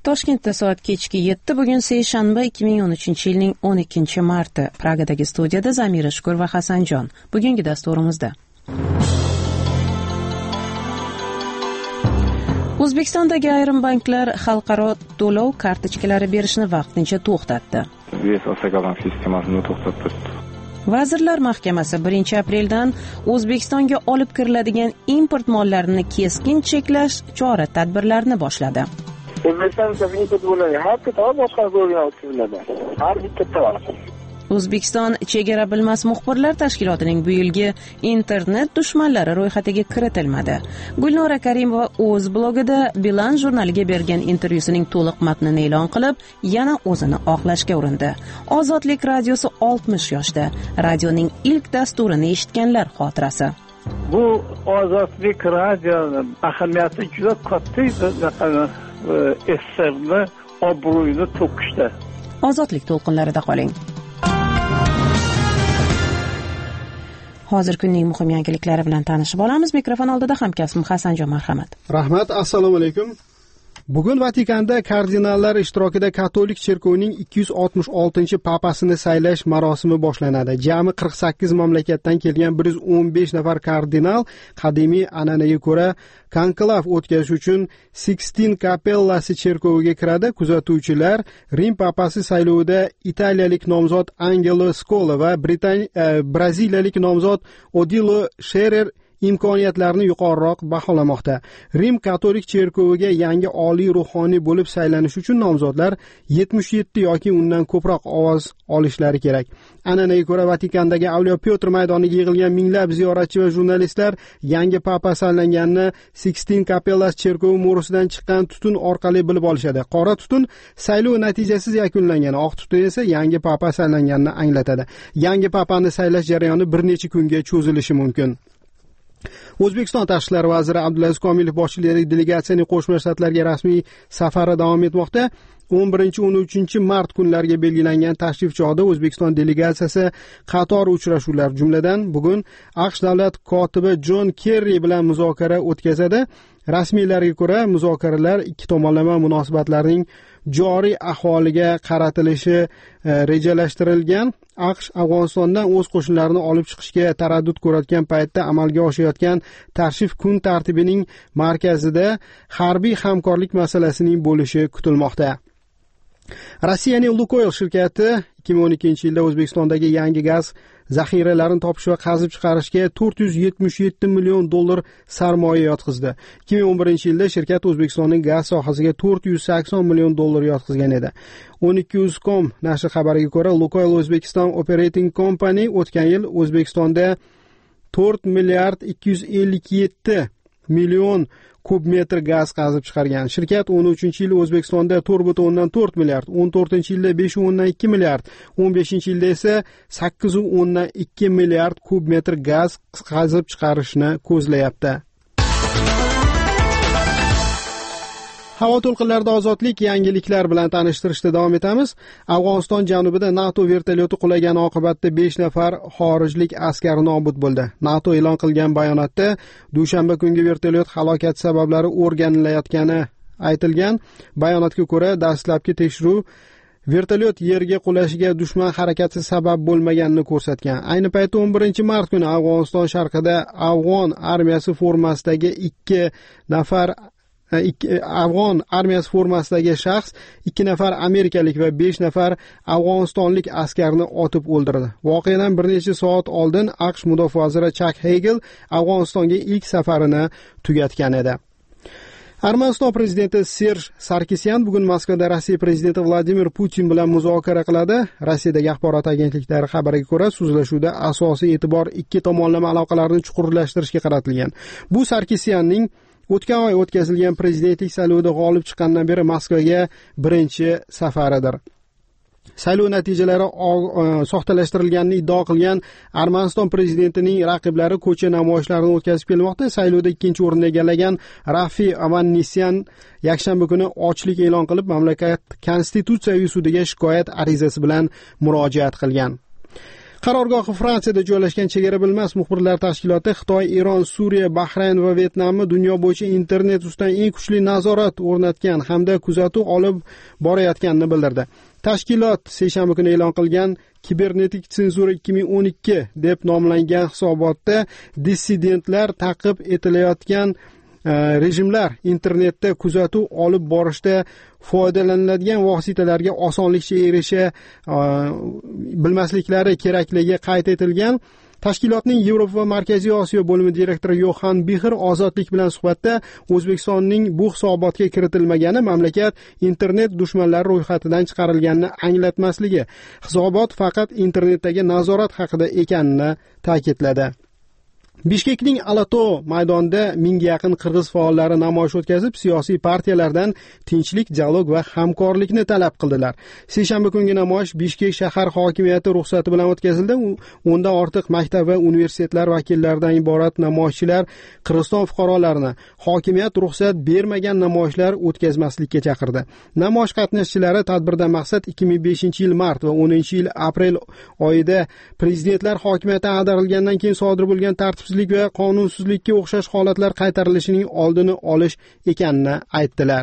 Toshkentda soat kechki 7. Bugun seshanba 2013-yilning 12-marti. Pragadagi studiyada Zamira Shukur va Hasanjon. Bugungi dasturimizda O'zbekistondagi ayrim banklar xalqaro to'lov kartochkalari berishni vaqtincha to'xtatdi. Vazirlar Mahkamasi 1-apreldan O'zbekistonga olib kiriladigan import mollarini keskin cheklash chora-tadbirlarini boshladi. O'zbekiston Chegara bilmas muxbirlar tashkilotining bu yilgi internet dushmanlari ro'yxatiga kiritilmadi. Gulnora Karimova o'z blogida Bilan jurnaliga bergan intervyusining to'liq matnini e'lon qilib, yana o'zini oqlashga urindi. Ozodlik radiosi 60 yoshda. Radioning ilk dasturini eshitganlar xotirasi. Bu Ozodlik radioning ahamiyati juda katta eserni obro'yini to'kishdi. Ozodlik to'lqinlarida qoling. Hozir kunning muhim yangiliklari bilan tanishib olamiz. Mikrofon oldida hamkasbim Hasanjon, marhamat. Rahmat, assalomu alaykum. Bugun Vatikanda kardinallar ishtirokida katolik cherkovining 266-papasini saylash marosimi boshlanadi. Jami 48 mamlakatdan kelgan 115 nafar kardinal qadimiy an'anaga ko'ra konklav o'tkazish uchun Sixtin kapellasi cherkoviga kiradi. Kuzatuvchilar Rim papasi saylovida italiyalik nomzod Angelo Scola va braziliyalik nomzod Odilo Scherer imkoniyatlarni yuqoriroq baholamoqda. Rim katolik cherkoviga yangi oliy ruhoniy bo'lib saylanish uchun nomzodlar 77 yoki undan ko'proq ovoz olishlari kerak. An'anaga ko'ra Vatikandagi Avliyo Pyotr maydoniga yig'ilgan minglab ziyoratchi va jurnalistlar yangi papa saylanganini Sixtin kapellasi cherkovi mo'risidan chiqqan tutun orqali bilib olishadi. Qora tutun saylov natijasiz yakunlangan, oq tutun esa yangi papa saylanganini anglatadi. Yangi papani saylash jarayoni bir necha kunga cho'zilishi mumkin. O'zbekiston Tashqi ishlar vaziri Abdulaziz Komilov boshchiligidagi delegatsiyaning Qo'shma Shtatlarga rasmiy safari davom etmoqda. 11-13 mart kunlariga belgilangan tashrif chog'ida O'zbekiston delegatsiyasi qator uchrashuvlar, jumladan bugun AQSh davlat kotibi Jon Kerri bilan muzokara o'tkazadi. Rasmiylarga ko'ra, muzokaralar ikki tomonlama munosabatlarning joriy ahvoliga qaratilishi rejalashtirilgan. AQSh Afg'onistondan o'z qo'shinlarini olib chiqishga taraddud ko'rayotgan paytda amalga oshayotgan tashrif kun tartibining markazida harbiy hamkorlik masalasining bo'lishi kutilmoqda. Rossiyaning Lukoil shirkati 2012-yilda O'zbekistondagi yangi gaz zaxiralarini topish va qazib chiqarishga $477 million sarmoya yotqizdi. 2011-yilda shirkat O'zbekistonning gaz sohasiga $480 million yotqizgan edi. 12uz.com nashri xabariga ko'ra, Lukoil Uzbekistan Operating Company o'tgan yil O'zbekistonda 4 milliard 257 million kub metr gaz qazib chiqargan. Shirkat 13-yilda O'zbekistonda 4.4 milliard, 14-yilda 5.2 milliard, 15-yilda esa 8.2 milliard kub metr gaz qazib chiqarishni ko'zlayapti. Havo to'lqinlarida ozodlik yangiliklar bilan tanishtirishda davom etamiz. Afg'oniston janubida NATO vertolyoti qulagani oqibatida 5 nafar xorijlik askar nobud bo'ldi. NATO e'lon qilgan bayonotda dushanba kungi vertolyot halokati sabablari o'rganilayotgani aytilgan. Bayonotga ko'ra, dastlabki tekshiruv vertolyot yerga qulashiga dushman harakati sabab bo'lmaganini ko'rsatgan. Ayni paytda 11-mart kuni Afg'oniston sharqida Afg'on armiyasi formasidagi 2 nafar Afg'on armiyasi formasidagi shaxs 2 nafar amerikalik va 5 nafar afg'onistonlik askarni otib o'ldirdi. Voqeadan bir necha soat oldin AQSh mudofaa vaziri Chak Hagel Afg'onistonga ilk safarini tugatgan edi. Armaniston prezidenti Serj Sarkisyan bugun Moskvada Rossiya prezidenti Vladimir Putin bilan muzokara qiladi. Rossiyadagi axborot agentliklari xabariga ko'ra, so'zlashuvda asosiy e'tibor ikki tomonlama aloqalarni chuqurlashtirishga qaratilgan. Bu Sarkisyanning o'tgan oy o'tkazilgan prezidentlik saylovida g'olib chiqqandan beri Moskvaga birinchi safaridir. Saylov natijalari soxtalashtirilganini iddao qilgan Armaniston prezidentining raqiblari ko'cha namoyishlarini o'tkazib kelmoqda. Saylovda ikkinchi o'rinni egallagan Rafi Avannisyan yakshanba kuni ochlik e'lon qilib, mamlakat konstitutsiyaviy sudiga shikoyat arizasi bilan murojaat qilgan. Qarorgohi Fransiyada joylashgan Chegara bilmas muxbirlar tashkiloti Xitoy, Eron, Suriya, Bahrayn va Vyetnamni dunyo bo'yicha internet ustidan eng kuchli nazorat o'rnatgan hamda kuzatuv olib borayotganini bildirdi. Tashkilot seshanba kuni e'lon qilgan kibernetik senzura 2012 deb nomlangan hisobotda dissidentlar ta'qib etilayotgan rejimlar internetda kuzatuv olib borishda foydalaniladigan vositalarga osonlikcha erisha bilmasliklari kerakligi qayd etilgan. Tashkilotning Yevropa va Markaziy Osiyo bo'limi direktori Yoxan Bixir ozodlik bilan suhbatda O'zbekistonning bu hisobotga kiritilmagani mamlakat internet dushmanlari ro'yxatidan chiqarilganini anglatmasligi, hisobot faqat internetdagi nazorat haqida ekanini ta'kidladi. Bishkekning Alato maydonida 1000 ga yaqin qirg'iz faollari namoyish o'tkazib, siyosiy partiyalardan tinchlik, dialog va hamkorlikni talab qildilar. Seshanba kungi namoyish Bishkek shahar hokimiyati ruxsati bilan o'tkazildi. O'ndan ortiq maktab va universitetlar vakillaridan iborat namoyishchilar Qirg'iziston fuqarolarini hokimiyat ruxsat bermagan namoyishlar o'tkazmaslikka chaqirdi. Namoyish qatnashchilari tadbirdan maqsad 2005-yil mart va 10-yil aprel oyida prezidentlar hokimiyatdan ag'darilgandan keyin sodir bo'lgan tartib va qonunsizlikka o'xshash holatlar qaytarilishining oldini olish ekanini aytdilar.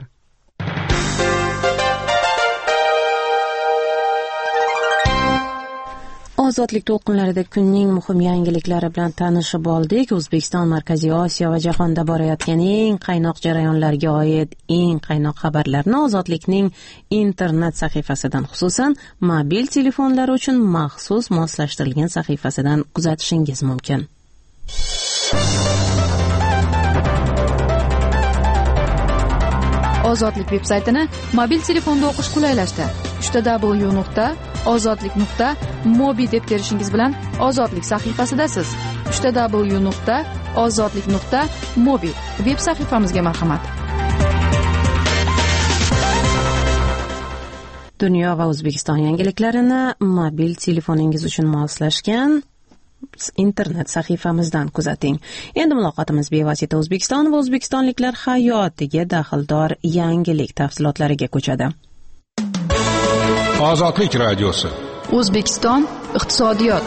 Ozodlik to'lqinlarida kunning muhim yangiliklari bilan tanishib oldik. O'zbekiston, Markaziy Osiyo va jahonda borayotgan eng qaynoq jarayonlarga oid eng qaynoq xabarlarni Ozodlikning internet sahifasidan, xususan mobil telefonlar uchun maxsus moslashtirilgan sahifasidan kuzatishingiz mumkin. Ozodlik veb-saytini mobil telefonda o'qish qulaylashdi. www.ozodlik.mobi deb terishingiz bilan Ozodlik sahifasidasiz. www.ozodlik.mobi veb sahifamizga marhamat. Dunyo va O'zbekiston yangiliklarini mobil telefoningiz uchun moslashgan internet sahifamizdan kuzating. Endi muloqotimiz bevosita O'zbekiston va o'zbekistonliklar hayotiga daxldor yangilik tafsilotlariga ko'chadi. Ozodlik radiosi. O'zbekiston iqtisodiyot.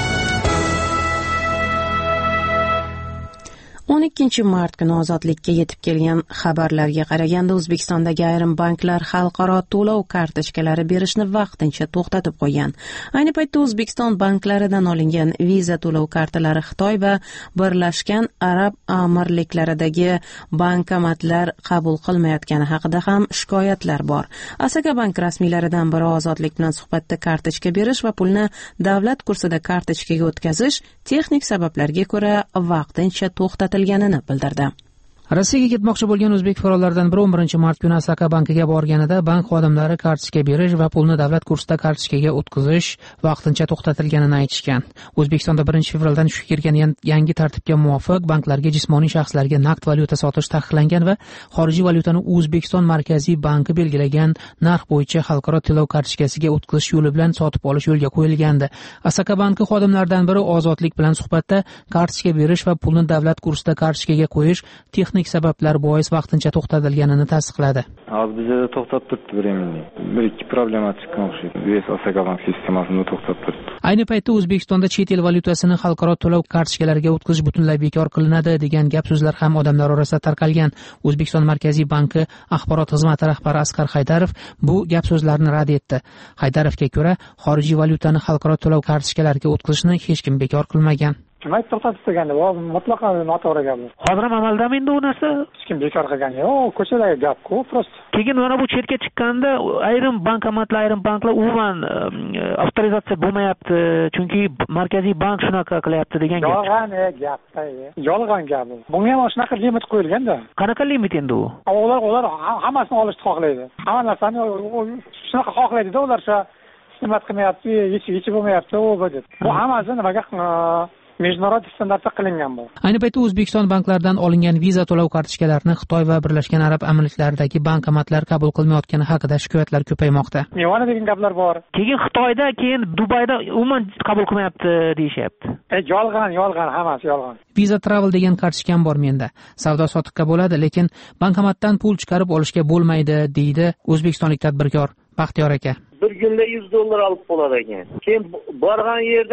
12 mart kuni ozodlikka yetib kelgan xabarlarga qaraganda O'zbekistondagi ayrim banklar xalqaro to'lov kartochkalari berishni vaqtincha to'xtatib qo'ygan. Ayni paytda O'zbekiston banklaridan olingan viza to'lov kartalari Xitoy va Birlashgan Arab Amirliklaridagi bankomatlar qabul qilmayotgani haqida ham shikoyatlar bor. Asaka bank rasmiylaridan biri Ozodlik bilan suhbatda kartochka berish va pulni davlat kursida kartochkaga o'tkazish texnik sabablarga ko'ra vaqtincha to'xtatilganini bildirdi. Rossiyaga ketmoqchi bo'lgan o'zbek fuqarolaridan biri 11 mart kuni Asaka bankiga borganida bank xodimlari kartochka berish va pulni davlat kursida kartochkaga o'tkazish vaqtincha to'xtatilganini aytishgan. O'zbekistonda 1-fevraldan kuchga kirgan yangi tartibga muvofiq banklarga jismoniy shaxslarga naqd valyuta sotish taqiqlangan va xorijiy valyutani O'zbekiston Markaziy banki belgilagan narx bo'yicha xalqaro to'lov kartochkasiga o'tkazish yo'li bilan sotib olish yo'lga qo'yilgandi. Asaka banki xodimlaridan biri Ozodlik bilan suhbatda kartochka berish va pulni davlat kursida kartochkaga qo'yish texnik sabablar bois vaqtincha to'xtatilganini tasdiqladi. Hozir bizda to'xtab turibdi временный. Bir-ikki problema chiqqan o'xshaydi. Biz Asaka bank sistemasini to'xtab turibdi. Ayni paytda O'zbekistonda chet el valyutasini xalqaro to'lov kartochkalariga o'tkazish butunlay bekor qilinadi degan gap so'zlar ham odamlar orasida tarqalgan. O'zbekiston Markaziy banki axborot xizmati rahbari Asqar Haydarov bu gap so'zlarni rad etdi. Haydarovga ko'ra, xorijiy valyutani xalqaro to'lov kartochkalariga o'tkazishni hech kim bekor qilmagan. Kim aytib to'xtatib turganda, bu mutlaqo noto'g'ri gap. Hozir ham amaldami endi u narsa? Hech kim bekor qilgani yo'q, ko'chadagi gap-ku, prosta. Keyin mana bu chetga chiqqanda ayrim bankomatlar, ayrim banklar umuman avtorizatsiya bo'lmayapti, chunki Markaziy bank shunaqa qilyapti degan gap. Yolg'on gap-da. Yolg'on gap bu. Bunga ham shunaqa limit qo'yilganda. Qanaqa limit endi u? Ular hammasini olishni xohlaydi. Hamma narsani shunaqa xohlaydi-da, ular shu xizmat qilmayapti, yechib bo'lmayapti, bu hammasi nimaga Международный standartda qilingan bu. Ayni paytda O'zbekiston banklaridan olingan viza to'lov kartochkalarini Xitoy va Birlashgan Arab Amirliklaridagi bankomatlar qabul qilmayotgani haqida shikoyatlar ko'paymoqda. Mevana degan gaplar bor. Keyin Xitoyda, keyin Dubayda umuman qabul qilmayapti deyishyapti. Yolg'on, hammasi yolg'on. Visa Travel degan kartochkam bor menda. Savdo sotiqqa bo'ladi, lekin bankomatdan pul chiqarib olishga bo'lmaydi, deydi o'zbekistonlik tadbirkor Baxtiyor aka. Bir kunda $100 olib bo'ladi ekan. Keyin borgan yerda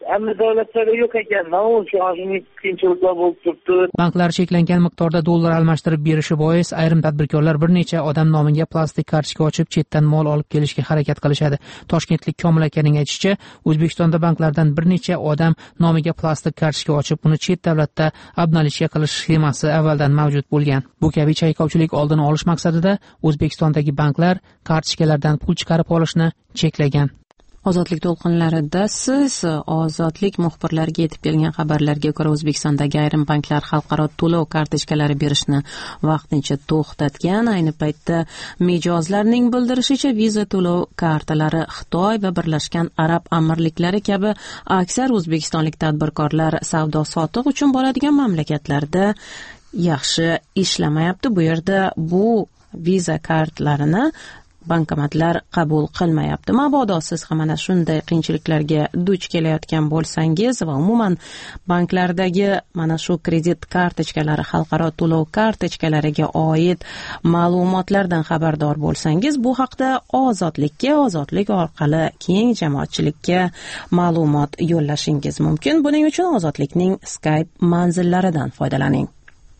Ammo davlatlarda yo'q ekan, nima shu hozirgi qiyinchiliklar bo'lib turibdi. Banklar cheklangan miqdorda dollar almashtirib berishi bois ayrim tadbirkorlar bir necha odam nomiga plastik kartochka ochib chetdan mol olib kelishga harakat qilishadi. Toshkentlik Komil akaning aytishicha, O'zbekistonda banklardan bir necha odam nomiga plastik kartochka ochib, uni chet davlatda obnalishga qilish sxemasi avvaldan mavjud bo'lgan. Bu kabi chayqovchilik oldini olish maqsadida O'zbekistondagi banklar kartochkalardan pul chiqarib olishni cheklagan. Ozodlik to'lqinlarida siz ozodlik muxbirlariga yetib kelgan xabarlarga ko'ra O'zbekistondagi ayrim banklar xalqaro to'lov kartochkalari berishni vaqtincha to'xtatgan. Ayni paytda mijozlarning bildirishicha, viza to'lov kartalari Xitoy va Birlashgan Arab Amirliklari kabi aksar o'zbekistonlik tadbirkorlar savdo-sotiq uchun boradigan mamlakatlarda yaxshi ishlamayapti. Bu yerda bu viza kartlarini bankomatlar qabul qilmayapti. Mabodo siz ham mana shunday qiyinchiliklarga duch kelayotgan bo'lsangiz va umuman banklardagi mana shu kredit kartochkalari, xalqaro to'lov kartochkalariga oid ma'lumotlardan xabardor bo'lsangiz, bu haqda ozodlik orqali keng jamoatchilikka ma'lumot yo'llashingiz mumkin. Buning uchun ozodlikning Skype manzillaridan foydalaning.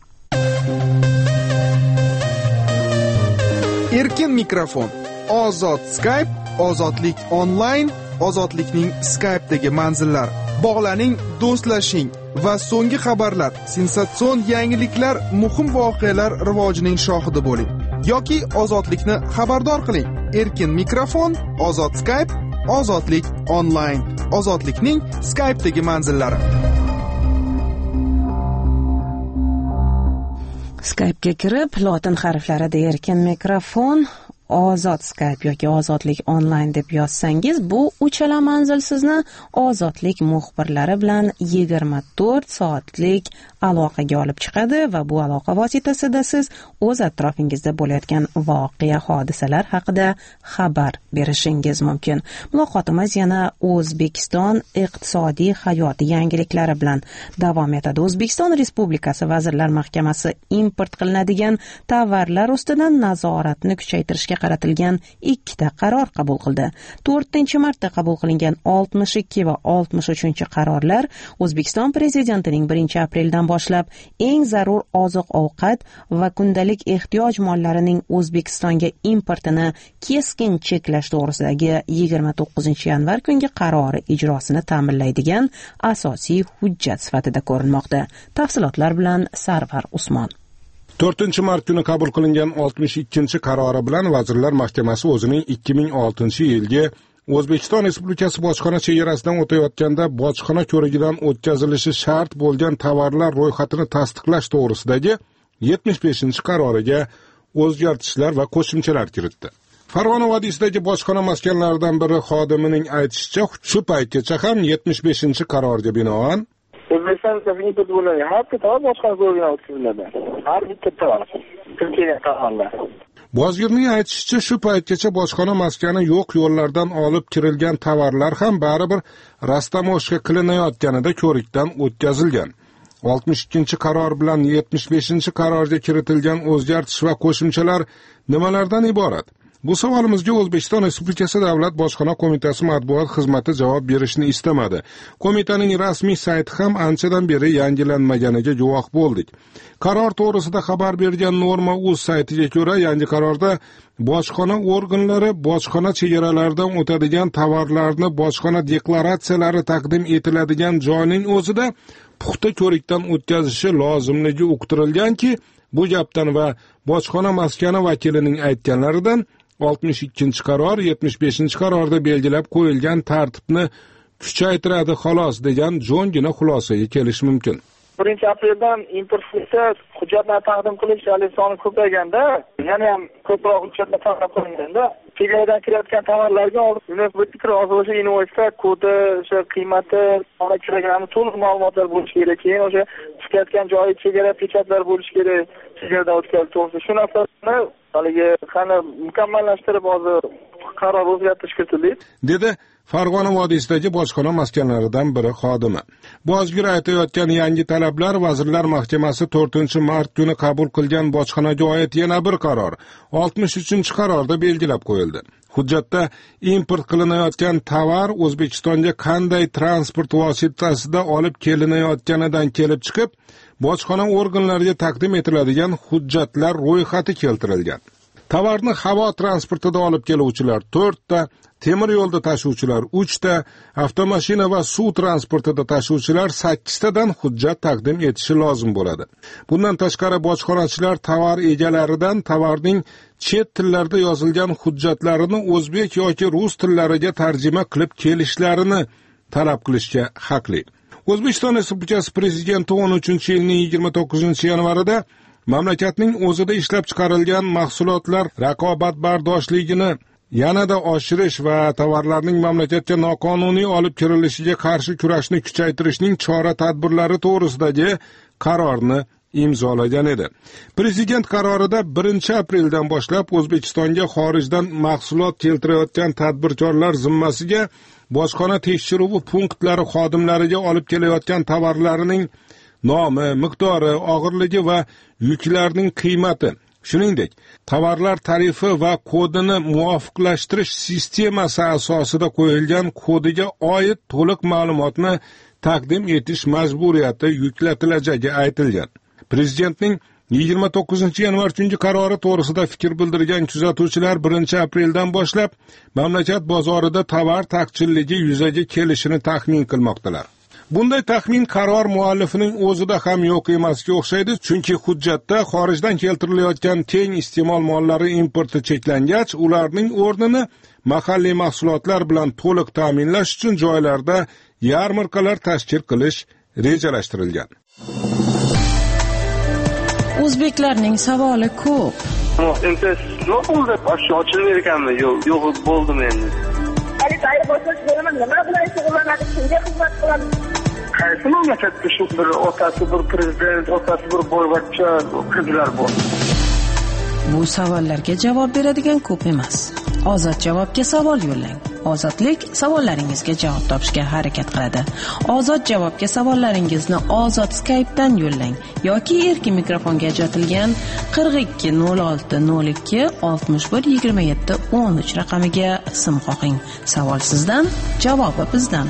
Erkin mikrofon, ozod Skype, ozodlik onlayn, ozodlikning Skype'dagi manzillari. Bog'laning, do'stlashing va so'nggi xabarlar, sensatsion yangiliklar, muhim voqealar rivojining shohidi bo'ling. Yoki ozodlikni xabardor qiling. Erkin mikrofon, ozod Skype, ozodlik onlayn, ozodlikning Skype'dagi manzillari. Skype'ga kirib, lotin harflarida erkin mikrofon, ozod Skype yoki ozodlik onlayn deb yozsangiz, bu uchala manzil sizni ozodlik muxbirlari bilan 24 soatlik aloqaga olib chiqadi va bu aloqa vositasida siz o'z atrofingizda bo'layotgan voqea, hodisalar haqida xabar berishingiz mumkin. Muloqotimiz yana O'zbekiston iqtisodiy hayoti yangiliklari bilan davom etadi. O'zbekiston Respublikasi Vazirlar Mahkamasi import qilinadigan tovarlar ustidan nazoratni kuchaytirishga qaratilgan 2 qaror qabul qildi. 4-martda qabul qilingan 62 va 63 qarorlar O'zbekiston Prezidentining 1-apreldan boshlab eng zarur oziq-ovqat va kundalik ehtiyoj mollarining O'zbekistonga importini keskin cheklash to'g'risidagi 29-yanvar kungi qarori ijrosini ta'minlaydigan asosiy hujjat sifatida ko'rilmoqda. Tafsilotlar bilan Sarvar Usmon. 4-mart kuni qabul qilingan 62 qarori bilan Vazirlar Mahkamasi o'zining 2006-yilgi O'zbekiston Respublikasi bojxona chegarasidan o'tayotganda bojxona ko'rigidan o'tkazilishi shart bo'lgan tovarlar ro'yxatini tasdiqlash to'g'risidagi 75-qaroriga o'zgartishlar va qo'shimchalar kiritdi. Farg'ona vodiysidagi bojxona maskanlaridan biri xodimining aytishicha, shu paytgacha ham 75-qarorga binoan O'zbekiston import bo'ladi. Har bitta tovar bojxona ko'rigidan o'tkaziladi. Har bitta tovar. Turkiyaga tovarlar. Bozgirning aytishicha, shu paytgacha bojxona maskani yo'q yo'llardan olib kirilgan tovarlar ham baribir rastamoshga qilinayotganida ko'rikdan o'tkazilgan. 62-qaror bilan 75-qarorga kiritilgan o'zgartish va qo'shimchalar nimalardan iborat? Bu savolimizga O'zbekiston Respublikasi Davlat bojxona qo'mitasi matbuot xizmati javob berishni istamadi. Qo'mitaning rasmiy sayti ham anchadan beri yangilanmaganiga guvoh bo'ldik. Qaror to'g'risida xabar bergan Norma.uz saytiga ko'ra, yangi qarorda bojxona organlari bojxona chegaralaridan o'tadigan tovarlarni bojxona deklaratsiyalari taqdim etiladigan joyning o'zida puxta ko'rikdan o'tkazishi lozimligi uqtirilganki, bu gapdan va bojxona maskani vakilining aytganlaridan 62-qaror 75-qarorda belgilab qo'yilgan tartibni kuchaytiradi xolos degan jo'ngina xulosaga kelish mumkin. 1-apreldan import qilsa hujjatlar taqdim qilish soni ko'payganda, yana ham ko'proq hujjatlar taqdim qilinganda, chegaradan kirayotgan tovarlarga o'sha invoysda kodi, o'sha qiymati, ona kiragani to'liq ma'lumotlar bo'lishi kerak. Keyin o'sha chiqayotgan joyi chegara pechatlar bo'lishi kerak. Chegaradan o'tkazish to'g'risida shu narsalarni haligi qani mukammallashtirib hozir qaror o'zgartirish kiritildi, dedi Farg'ona vodiysidagi bojxona maskanlaridan biri xodimi. Bojgir aytayotgan yangi talablar Vazirlar Mahkamasi 4-mart kuni qabul qilgan bojxonaga oid yana bir qaror 63-qarorda belgilab qo'yildi. Hujjatda import qilinayotgan tovar O'zbekistonga qanday transport vositasida olib kelinayotganidan kelib chiqib, bojxona organlariga taqdim etiladigan hujjatlar ro'yxati keltirilgan. Tovarni havo transportida olib keluvchilar 4 ta, temir yo'lda tashuvchilar 3 ta, avtomashina va suv transportida tashuvchilar 8 tadan hujjat taqdim etishi lozim bo'ladi. Bundan tashqari bojxonachilar tovar egalaridan tovarning chet tillarda yozilgan hujjatlarini o'zbek yoki rus tillariga tarjima qilib kelishlarini talab qilishga haqli. O'zbekiston Respublikasi Prezidenti 13-yilning 29-yanvarida mamlakatning o'zida ishlab chiqarilgan mahsulotlar raqobatbardoshligini yanada oshirish va tovarlarning mamlakatga noqonuniy olib kirilishiga qarshi kurashni kuchaytirishning chora-tadbirlari to'g'risidagi qarorni imzolagan edi. Prezident qarorida 1-apreldan boshlab O'zbekistonga xorijdan mahsulot keltirayotgan tadbirkorlar zimmasiga bojxona tekshiruvi punktlari xodimlariga olib kelayotgan tovarlarining nomi, miqdori, og'irligi va yuklarning qiymati, shuningdek, tovarlar tarifi va kodini muvofiqlashtirish sistemasi asosida qo'yilgan kodiga oid to'liq ma'lumotni taqdim etish majburiyati yuklatilajagi aytilgan. Prezidentning 29-yanvar kungi qarori to'g'risida fikr bildirgan kuzatuvchilar 1-apreldan boshlab mamlakat bozorida tovar taqchilligi yuzaga kelishini taxmin qilmoqdalar. Bunday taxmin qaror muallifining o'zida ham yo'q emasga o'xshaydi, chunki hujjatda xorijdan keltirilayotgan teng iste'mol mollari importi cheklangach, ularning o'rnini mahalliy mahsulotlar bilan to'liq ta'minlash uchun joylarda yarmarkalar tashkil qilish rejalashtirilgan. O'zbeklarning savoli ko'p. Nima bo'ldi? Ochilib ekanmi? Yo'q, bo'ldim endi. Nima bilan shug'ullanadi, kimga xizmat qiladi? Qaysi mamlakatda shu bir otasi bir prezident, otasi bir boyvachcha qizlar bor? Bu savollarga javob beradigan ko'p emas. Ozod javobga savol yo'llang. Ozodlik savollaringizga javob topishga harakat qiladi. Ozod javobga savollaringizni Ozod Skype'dan yo'llang yoki erkin mikrofonga ajratilgan 420602 61 27 13 raqamiga sim qo'ying. Savol sizdan, javobi bizdan.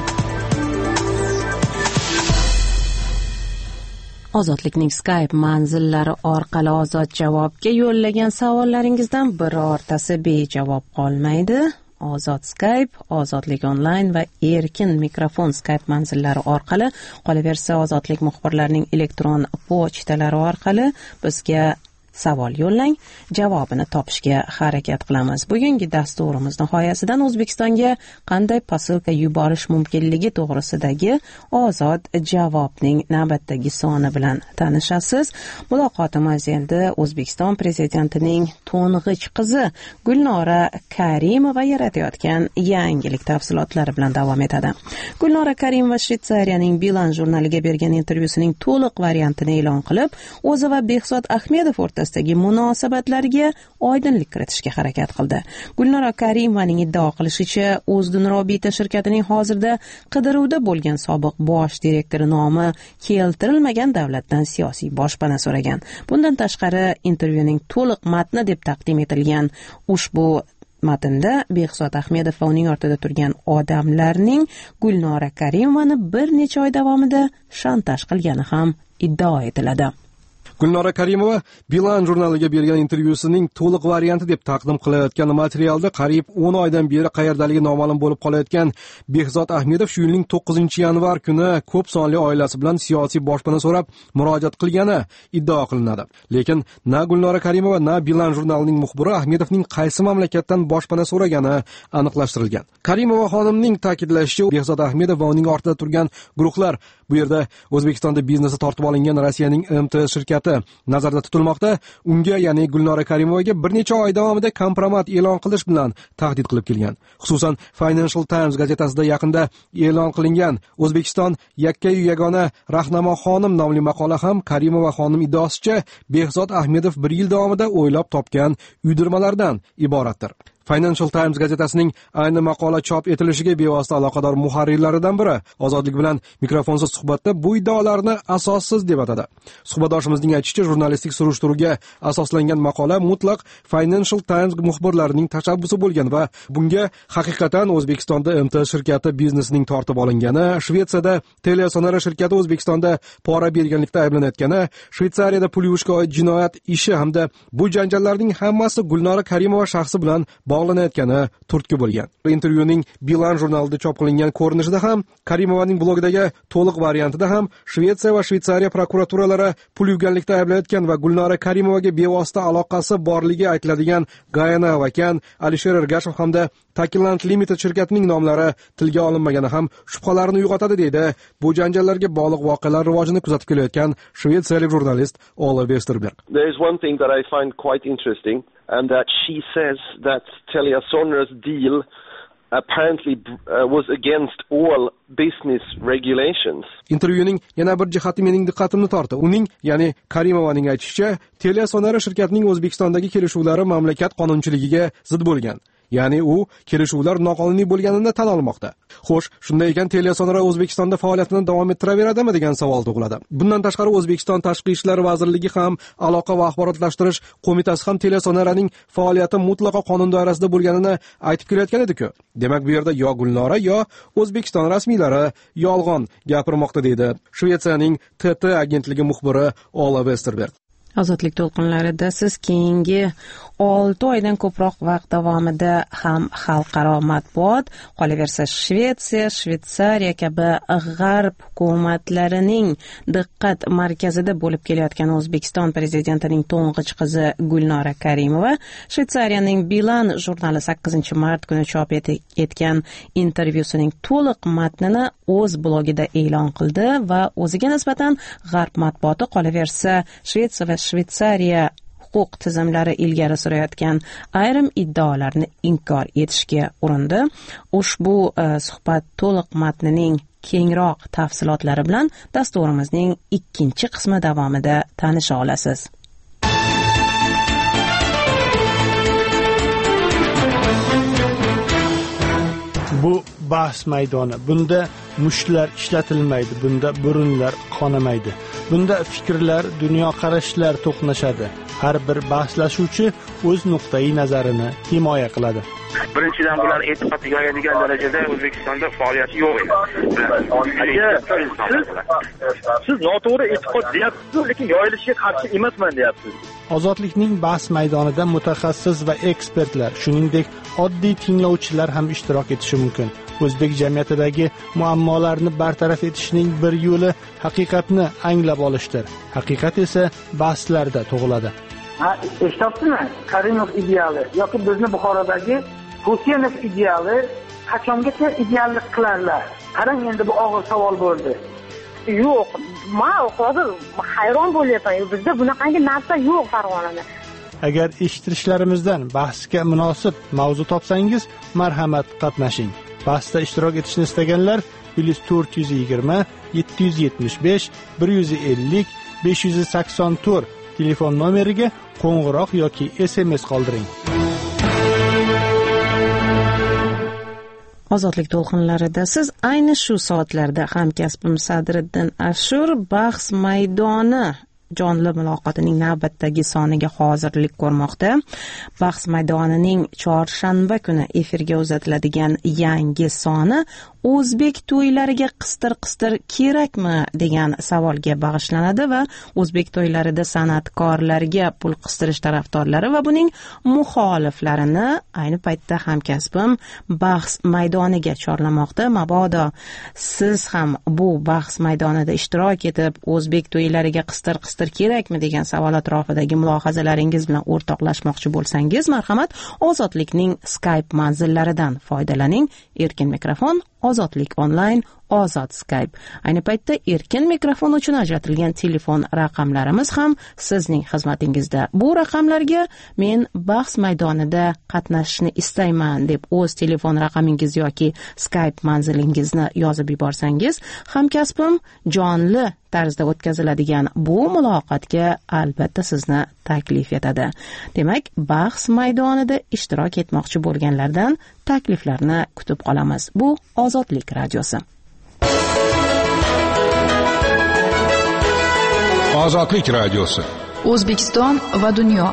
Ozodlikning Skype manzillari orqali Ozod javobga yo'llagan savollaringizdan birortasi bejavob qolmaydi. Ozod Skype, Ozodlik onlayn va erkin mikrofon Skype manzillari orqali, qolaversa Ozodlik muxbirlarining elektron pochtalari orqali bizga savol yo'llang, javobini topishga harakat qilamiz. Bugungi dasturimiz nihoyasidan O'zbekistonga qanday posilka yuborish mumkinligi to'g'risidagi Ozod javobning navbatdagi soni bilan tanishasiz. Muloqotimiz endi O'zbekiston prezidentining to'ng'ich qizi Gulnora Karimova yaratayotgan yangilik tafsilotlari bilan davom etadi. Gulnora Karimova Shvetsariyaning Bilan jurnaliga bergan intervyusining to'liq variantini e'lon qilib, o'zi va Behzod Ahmedov o'rtasidagi munosabatlarga oydinlik kiritishga harakat qildi. Gulnora Karimovaning iddao qilishicha, O'zdunrobita shirkatining hozirda qidiruvda bo'lgan sobiq bosh direktori nomi keltirilmagan davlatdan siyosiy boshpana so'ragan. Bundan tashqari, intervyuning to'liq matni deb taqdim etilgan ushbu matnda Behzod Ahmedov va uning ortida turgan odamlarning Gulnora Karimovani bir necha oy davomida shantaj qilgani ham iddao etiladi. Gulnora Karimova Bilan jurnaliga bergan intervyusining to'liq varianti deb taqdim qilayotgan materialda qariyb 10 oydan beri qayerdaligi noma'lum bo'lib qolayotgan Behzod Ahmedov shu yilning 9-yanvar kuni ko'p sonli oilasi bilan siyosiy boshpana so'rab murojaat qilgani iddao qilinadi. Lekin na Gulnora Karimova na Bilan jurnalining muxbiri Ahmedovning qaysi mamlakatdan boshpana so'ragani aniqlashtirilgan. Karimova xonimning ta'kidlashicha, Behzod Ahmedov va uning ortida turgan guruhlar bu yerda O'zbekistonda biznesi tortib olingan Rossiyaning MT shirkati nazarda tutilmoqda. Unga, ya'ni Gulnora Karimovaga bir necha oy davomida kompromat e'lon qilish bilan tahdid qilib kelgan. Xususan, Financial Times gazetasida yaqinda e'lon qilingan O'zbekiston yakkayu yagona rahnamo xonim nomli maqola ham Karimova xonim iddaosicha Behzod Ahmedov bir yil davomida o'ylab topgan uydirmalardan iboratdir. Financial Times gazetasining ayni maqola chop etilishiga bevosita aloqador muharrirlaridan biri Ozodlik bilan mikrofonsiz suhbatda bu iddaolarni asossiz deb atadi. Suhbatdoshimizning aytishicha, jurnalistik surishtiruvga asoslangan maqola mutlaq Financial Times muxbirlarining tashabbusi bo'lgan va bunga haqiqatan O'zbekistonda MTS shirkati biznesining tortib olingani, Shvetsiyada Telesonara shirkati O'zbekistonda pora berganlikda ayblanayotgani, Shvetsariyada pul yuvishga oid jinoyat ishi hamda bu janjallarning hammasi Gulnora Karimova shaxsi bilan bog'lanayotgani turtki bo'lgan. Intervyuning Bilan jurnalida chop qilingan ko'rinishida ham, Karimovaning blogidagi to'liq variantida ham Shvetsiya va Shvetsariya prokuraturalari pul yuvganlikda ayblayotgan va Gulnora Karimovaga bevosita aloqasi borligi aytiladigan Gayana Vakan, Alisher Ergashev hamda Takiland Limited shirkatining nomlari tilga olinmagani ham shubhalarni uyg'otadi deydi bu janjallarga bog'liq voqealar rivojini kuzatib kelayotgan shvetsiyalik jurnalist Ola Westerberg. There is one thing that I find quite interesting, and that she says that TeliaSonera's deal apparently was against all business regulations. Intervyuning yana bir jihati mening diqqatimni tortdi. Uning, ya'ni Karimovaning aytishicha, TeliaSonera shirkatining O'zbekistondagi kelishuvlari mamlakat qonunchiligiga zid bo'lgan. Ya'ni u kelishuvlar noqonuniy bo'lganini tan olmoqda. Xo'sh, shunday ekan TeliaSonera O'zbekistonda faoliyatini davom ettiraveradimi degan savol tug'iladi. Bundan tashqari O'zbekiston Tashqi ishlar vazirligi ham, aloqa va axborotlashtirish qo'mitasi ham TeliaSoneraning faoliyati mutlaqo qonun doirasida bo'lganini aytib kelayotgan edi-ku. Demak, bu yerda yo Gulnora yo O'zbekiston rasmiylari yolg'on gapirmoqda deydi Shvetsiyaning TT agentligi muxbiri Ola Westerberg. Ozodlik to'lqinlarida siz keyingi 6 oydan ko'proq vaqt davomida ham xalqaro matbuot, qolaversa Shvetsiya, Shvetsariya kabi g'arb hukumatlarining diqqat markazida bo'lib kelayotgan O'zbekiston prezidentining to'ng'ich qizi Gulnora Karimova Shvetsariyaning Bilan jurnali 8-mart kuni chop etgan intervyusining to'liq matnini o'z blogida e'lon qildi va o'ziga nisbatan g'arb matbuoti, qolaversa Shvetsiya va Shvetsariya huquq tizimlari ilgari surayotgan ayrim iddaolarni inkor etishga urindi. Ushbu suhbat to'liq matnining kengroq tafsilotlari bilan dasturimizning 2-qismi davomida tanisha olasiz. Bu bahs maydoni. Bunda mushlar ishlatilmaydi, bunda burunlar qonamaydi. Bunda fikrlar, dunyoqarashlar to'qnashadi. Har bir bahslashuvchi o'z nuqtai nazarini himoya qiladi. Birinchidan bular e'tiqodga yoyadigan darajada O'zbekistonda faoliyati yo'q edi. Siz noto'g'ri e'tiqod deyapsiz, lekin yoyilishiga qarshi emasman deyapsiz. Ozodlikning bahs maydonida mutaxassis va ekspertlar, shuningdek oddiy tinglovchilar ham ishtirok etishi mumkin. O'zbek jamiyatidagi muammolarni bartaraf etishning bir yo'li haqiqatni anglab olishdir. Haqiqat esa bahslarda tug'iladi. Eshityapsizmi? Karimov ideali yoki bizni Buxorodagi Husaynov ideali qachongacha ideallik qilarlar? Qarang, endi bu og'ir savol bo'ldi. Yo'q, men hozir hayron bo'lyapman. Bizda bunaqangi narsa yo'q Farg'onada. Agar eshittirishlarimizdan bahsga munosib mavzu topsangiz, marhamat qatnashing. Bahsda ishtirok etishni istaganlar +420 775 150 584 telefon nomeriga qo'ng'iroq yoki SMS qoldiring. Ozodlik to'lqinlarida siz ayni shu soatlarda hamkasbim Sadriddin Ashur bahs maydoni jonli muloqotining navbatdagi soniga hozirlik ko'rmoqda. Bahs maydonining chorshanba kuni efirga uzatiladigan yangi soni o'zbek to'ylariga qistir kerakmi degan savolga bag'ishlanadi va o'zbek to'ylarida san'atkorlarga pul qistirish tarafdorlari va buning muxoliflarini ayni paytda hamkasbim bahs maydoniga chorlamoqda. Mabodo siz ham bu bahs maydonida ishtirok etib o'zbek to'ylariga qistir kerakmi degan savol atrofidagi mulohazalaringiz bilan o'rtoqlashmoqchi bo'lsangiz, marhamat, Ozodlikning Skype manzillaridan foydalaning. Erkin mikrofon Ozodlik onlayn, Ozod Skype. Ayni paytda erkin mikrofon uchun ajratilgan telefon raqamlarimiz ham sizning xizmatingizda. Bu raqamlarga men bahs maydonida qatnashishni istayman deb o'z telefon raqamingiz yoki Skype manzilingizni yozib yuborsangiz, hamkasbim jonli tarzda o'tkaziladigan bu muloqotga albatta sizni taklif etadi. Demak, bahs maydonida ishtirok etmoqchi bo'lganlardan takliflarni kutib qolamiz. Bu Ozodlik radiosi. Ozodlik radiosi. O'zbekiston va dunyo.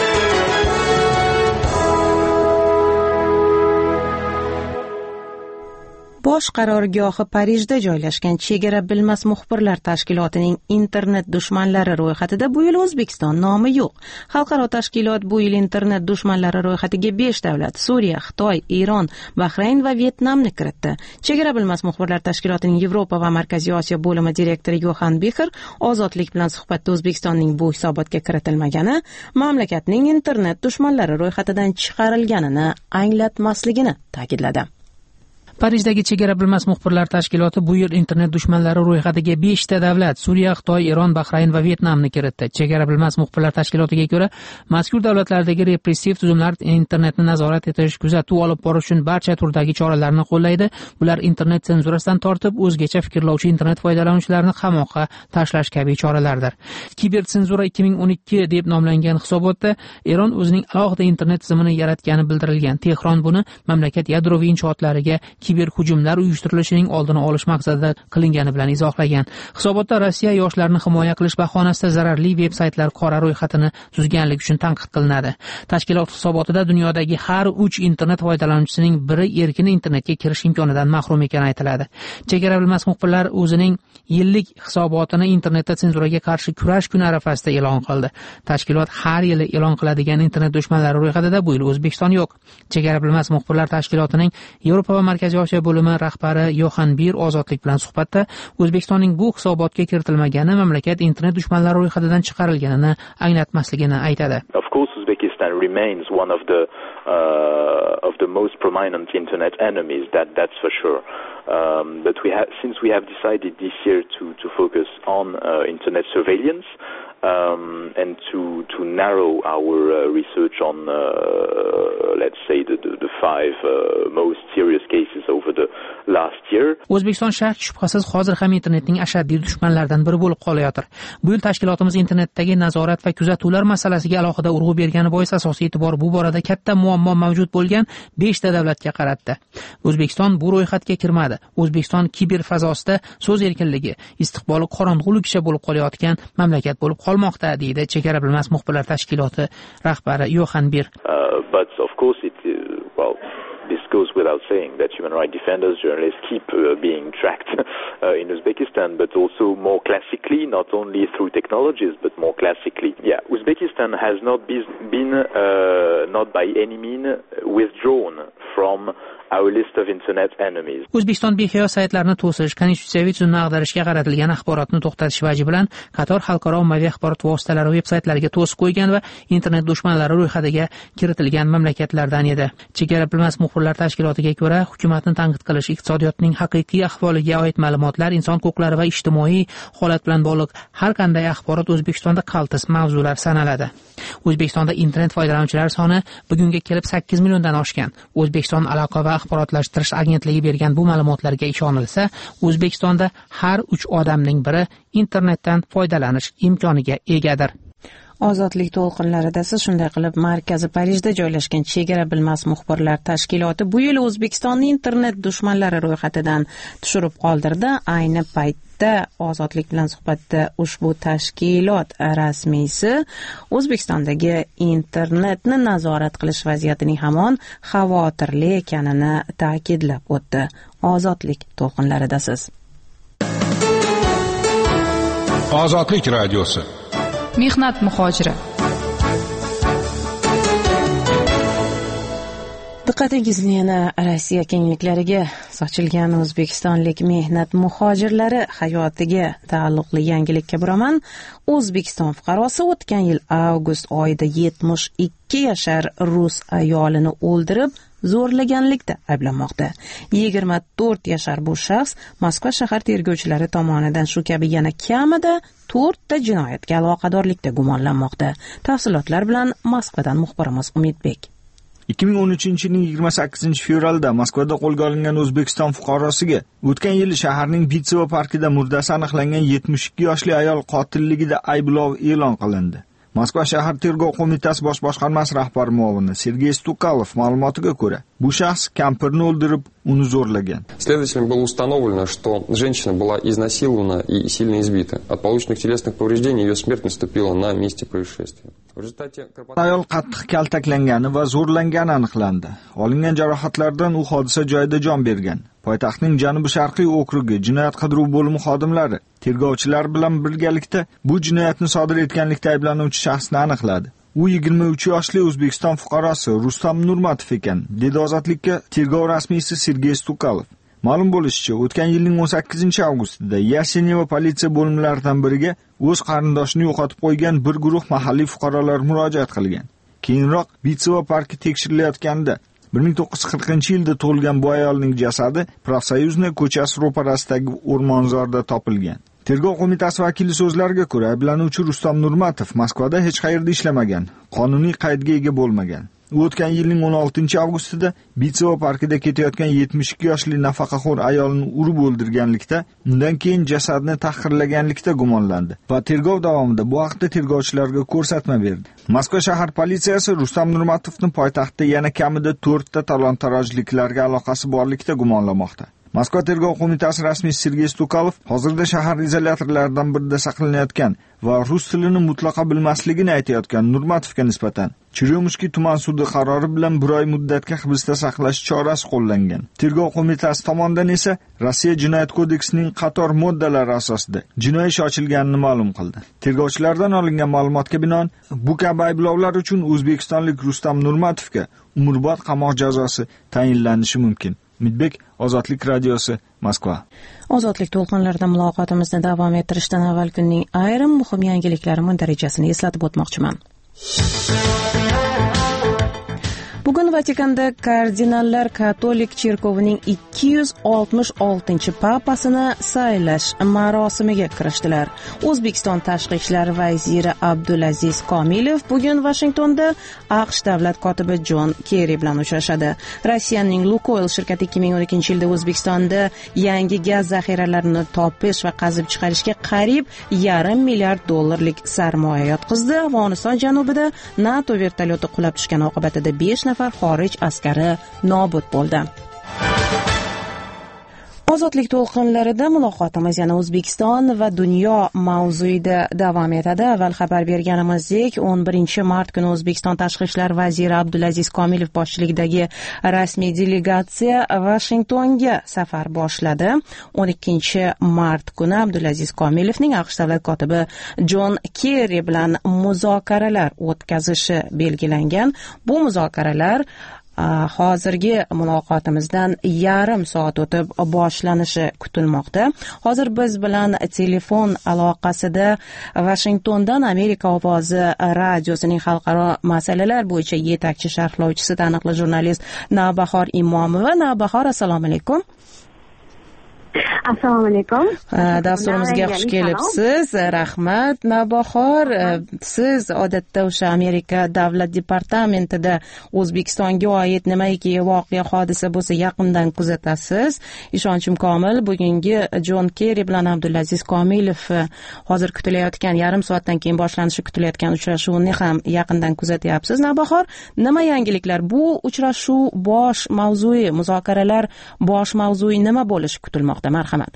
Bosh qarorgohi Parijda joylashgan Chegara bilmas muxbirlar tashkilotining internet dushmanlari ro'yxatida bu yil O'zbekiston nomi yo'q. Xalqaro tashkilot bu yil internet dushmanlari ro'yxatiga 5 davlat — Suriya, Xitoy, Eron, Bahrayn va Vyetnamni kiritdi. Chegara bilmas muxbirlar tashkilotining Yevropa va Markaziy Osiyo bo'limi direktori Yohan Becher Ozodlik bilan suhbatda O'zbekistonning bu hisobotga kiritilmagani mamlakatning internet dushmanlari ro'yxatidan chiqarilganini anglatmasligini ta'kidladi. Parijdagi Chegara bilmas muxbirlar tashkiloti bu yil internet dushmanlari ro'yxatiga 5 ta davlat — Suriya, Xitoy, Eron, Bahrayn va Vyetnamni kiritdi. Chegara bilmas muxbirlar tashkilotiga ko'ra, mazkur davlatlardagi repressiv tuzumlar internetni nazorat etish, kuzatuv olib borish uchun barcha turdagi choralarni qo'llaydi. Bular internet senzurasidan tortib, o'zgacha fikrlovchi internet foydalanuvchilarini qamoqqa tashlash kabi choralardir. Kibersenzura 2012 deb nomlangan hisobotda Eron o'zining alohida internet tizimini yaratgani bildirilgan. Tehron buni mamlakat yadroviy inshootlariga kiber hujumlar uyushtirilishining oldini olish maqsadida qilingani bilan izohlagan. Hisobotda Rossiya yoshlarni himoya qilish bahonasida zararli veb-saytlar qora ro'yxatini tuzganlik uchun tanqid qilinadi. Tashkilot hisobotida dunyodagi har 3 internet foydalanuvchisining biri erkin internetga kirish imkonidan mahrum ekani aytiladi. Chegara bilmas muxbirlar o'zining yillik hisobotini internetda senzuraga qarshi kurash kuni arafasida e'lon qildi. Tashkilot har yili e'lon qiladigan internet dushmanlari ro'yxatida bu yil O'zbekiston yo'q. Chegara bilmas muxbirlar tashkilotining Yevropa va Markaziy Osiyo bo'limi rahbari Yohan Becher Ozodlik bilan suhbatda O'zbekistonning bu hisobotga kiritilmagani mamlakat internet dushmanlari ro'yxatidan chiqarilganini anglatmasligini aytadi. Of course, Uzbekistan remains one of the most prominent internet enemies. That's for sure. But since we have decided this year to focus on internet surveillance and to narrow our research on let's say the 5 most serious cases over the last year. O'zbekiston shak shubhasiz hozir ham internetning ashaddiy dushmanlaridan biri bo'lib qolayotir. Bu yil tashkilotimiz internetdagi nazorat va kuzatuvlar masalasiga alohida urg'u bergani bois asosiy e'tibor bu borada katta muammo mavjud bo'lgan 5 ta davlatga qaratdi. O'zbekiston bu ro'yxatga kirmadi. O'zbekiston kiber fazosida so'z erkinligi, istiqboli qorong'ulikcha bo'lib qolayotgan mamlakat bo'lib qolmoqda, deydi Chegara bilmas muxbirlar tashkiloti rahbari Yohan Becher. But of course this goes without saying that human rights defenders, journalists keep being tracked in Uzbekistan, but also more classically, not only through technologies, but more classically. Yeah, Uzbekistan has not been not by any means withdrawn from our list of internet enemies. O'zbekiston behayo saytlarni to'sish, konstitutsiyaviy tuzumni ag'darishga qaratilgan axborotni to'xtatish vaji bilan qator xalqaro ommaviy axborot vositalari veb-saytlariga to'sib qo'ygan va internet dushmanlari ro'yxatiga kiritilgan mamlakatlardan edi. Chegara bilmas muxbirlar tashkilotiga ko'ra, hukumatni tanqid qilish, iqtisodiyotning haqiqiy ahvoliga oid ma'lumotlar, inson huquqlari va ijtimoiy holat bilan bog'liq har qanday axborot O'zbekistonda qaltis mavzular sanaladi. O'zbekistonda internet foydalanuvchilari soni bugunga kelib 8 milliondan oshgan. O'zbekiston aloqa va axborotlashtirish agentligi bergan bu ma'lumotlarga ishonilsa, O'zbekistonda har 3 odamning biri internetdan foydalanish imkoniga egadir. Ozodlik to'lqinlarida siz shunday qilib markazi Parijda joylashgan Chegara bilmas muxbirlar tashkiloti bu yil O'zbekistonni internet dushmanlari ro'yxatidan tushirib qoldirdi. Ayni paytda Ozodlik bilan suhbatda ushbu tashkilot rasmiysi O'zbekistondagi internetni nazorat qilish vaziyatining hamon xavotirli ekanini ta'kidlab o'tdi. Ozodlik to'lqinlarida siz. Ozodlik radiosi. Mehnat muhojiri. Diqqatingizni yana Rossiya kengliklariga sochilgan o'zbekistonlik mehnat muhojirlari hayotiga taalluqli yangilikka buraman. O'zbekiston fuqarosi o'tgan yil avgust oyida 72 yashar rus ayolini o'ldirib, zo'rlaganlikda ayblanmoqda. 24 yashar bu shaxs Moskva shahar tergovchilari tomonidan shu kabi yana kamida 4 ta jinoyatga aloqadorlikda gumonlanmoqda. Tafsilotlar bilan Moskvadan muxbirimiz Umidbek. 2013-yilning 28-fevralda Moskvada qo'lga olingan O'zbekiston fuqarosiga o'tgan yili shaharning Bitsevo parkida murdasi aniqlangan 72 yoshli ayol qotilligida ayblov e'lon qilindi. Moskva shahar tergov qo'mitasi bosh boshqarmasi rahbari muavini Sergey Stukalov ma'lumotiga ko'ra, bu shaxs kampirni o'ldirib, uni zo'rlagan. Следователям было установлено, что женщина была изнасилована и сильно избита. От полученных телесных повреждений ее смерть наступила на месте происшествия. Ayol qattiq kaltaklangani va zo'rlangani aniqlandi. Olingan jarohatlardan u hodisa joyida jon bergan. Poytaxtning janubi-sharqiy okrugi jinoyat qidiruv bo'limi xodimlari tergovchilar bilan birgalikda bu jinoyatni sodir etganlikda ayblanuvchi shaxsni aniqladi. U 23 yoshli O'zbekiston fuqarosi Rustam Nurmatov ekan, dedi Ozodlikka tergov rasmiysi Sergey Stukalov. Ma'lum bo'lishicha, o'tgan yilning 18-avgustida Yasenevo politsiya bo'limlaridan biriga o'z qarindoshini yo'qotib qo'ygan bir guruh mahalliy fuqarolar murojaat qilgan. Keyinroq Bitsevo parki tekshirilayotganda 1940-yilda tug'ilgan bu ayolning jasadi Profsoyuzniy ko'chasi ro'parasidagi o'rmonzorda topilgan. Tergov qo'mitasi vakili so'zlariga ko'ra, ayblanuvchi Rustam Nurmatov Moskvada hech qayerda ishlamagan, qonuniy qaydga ega bo'lmagan. U o'tgan yilning 16-avgustida Bitsevo parkida ketayotgan 72 yoshli nafaqaxo'r ayolni urib o'ldirganlikda, undan keyin jasadni tahqirlaganlikda gumonlandi va tergov davomida bu haqda tergovchilarga ko'rsatma berdi. Moskva shahar politsiyasi Rustam Nurmatovni poytaxtda yana kamida 4 ta talon-tarojliklarga aloqasi borlikda gumonlamoqda. Moskva tergov qo'mitasi rasmiysi Sergey Stukalov hozirda shahar izolyatorlaridan birida saqlanayotgan va rus tilini mutlaqo bilmasligini aytayotgan Nurmatovga nisbatan Chiryomushki tuman sudi qarori bilan 1 oy muddatga hibsda saqlash chorasi qo'llangan. Tergov qo'mitasi tomonidan esa Rossiya jinoyat kodeksining qator moddalari asosida jinoiy ish ochilganini ma'lum qildi. Tergovchilardan olingan ma'lumotga binoan bu kabi ayblovlar uchun o'zbekistonlik Rustam Nurmatovga umrbod qamoq jazosi tayinlanishi mumkin. Umidbek, Ozodlik radiosi, Moskva. Ozodlik to'lqinlarida muloqotimizni davom ettirishdan avval kunning ayrim muhim yangiliklari darajasini eslatib o'tmoqchiman. Bugun Vatikanda kardinallar Katolik cherkovining 266-papasini saylash marosimiga kirishdilar. O'zbekiston tashqi ishlar vaziri Abdulaziz Komilov bugun Washingtonda AQSh davlat kotibi Jon Kerri bilan uchrashadi. Rossiyaning Lukoil shirkati 2012-yilda O'zbekistonda yangi gaz zaxiralarini topish va qazib chiqarishga qariyb $500 milliard sarmoya yotqizdi. Afg'oniston janubida NATO vertolyoti qulab tushgani oqibatida 5 nafar xorij askari nobud bo'ldi. Ozodlik to'lqinlarida muloqotimiz yana O'zbekiston va dunyo mavzuida davom etadi. Avval xabar berganimizdek, 11-mart kuni O'zbekiston tashqi ishlar vaziri Abdulaziz Komilov boshchiligidagi rasmiy delegatsiya Washingtonga safar boshladi. 12-mart kuni Abdulaziz Komilovning AQSh davlat kotibi Jon Kerri bilan muzokaralar o'tkazishi belgilangan. Bu muzokaralar hozirgi muloqotimizdan yarim soat o'tib boshlanishi kutilmoqda. Hozir biz bilan telefon aloqasida Washingtondan Amerika ovozi radiosining xalqaro masalalar bo'yicha yetakchi sharhlovchisi, taniqli jurnalist Navbahor Imomova. Navbahor, assalomu alaykum. Assalomu alaykum. Dasturimizga xush kelibsiz. Rahmat, Navbahor. Siz odatda o'sha Amerika davlat departamentida O'zbekistonga oid nimaiki voqea hodisa bo'lsa yaqindan kuzatasiz. Ishonchim komil, bugungi Jon Kerri bilan Abdulaziz Komilov hozir kutilayotgan, yarim soatdan keyin boshlanishi kutilayotgan uchrashuvni ham yaqindan kuzatyapsiz. Navbahor, nima yangiliklar? Bu uchrashuv bosh mavzui, muzokaralar bosh mavzui nima bo'lishi kutilmoqda? Marhamat.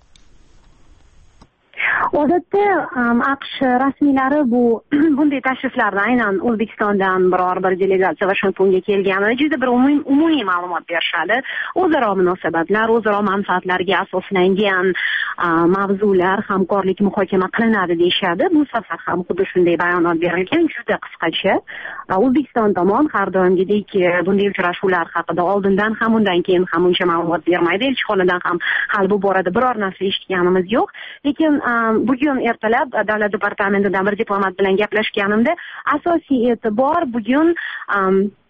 Odatda AQSh rasmiylari bunday tashriflarda aynan O'zbekistondan biror bir delegatsiya Washingtonga kelganida juda bir umumiy ma'lumot berishadi. O'zaro munosabatlar, o'zaro manfaatlarga asoslangan mavzular, hamkorlik muhokama qilinadi deyishadi. Bu safar ham xuddi shunday bayonot berilgan, juda qisqacha. O'zbekiston tomon har doimgidek bunday uchrashuvlar haqida oldindan ham undan keyin ham uncha ma'lumot bermaydi. Elchixonadan ham hali bu borada biror narsa eshitganimiz yo'q. Lekin bugun ertalab davlat departamentidan bir diplomat bilan gaplashganimda asosiy e'tibor bugun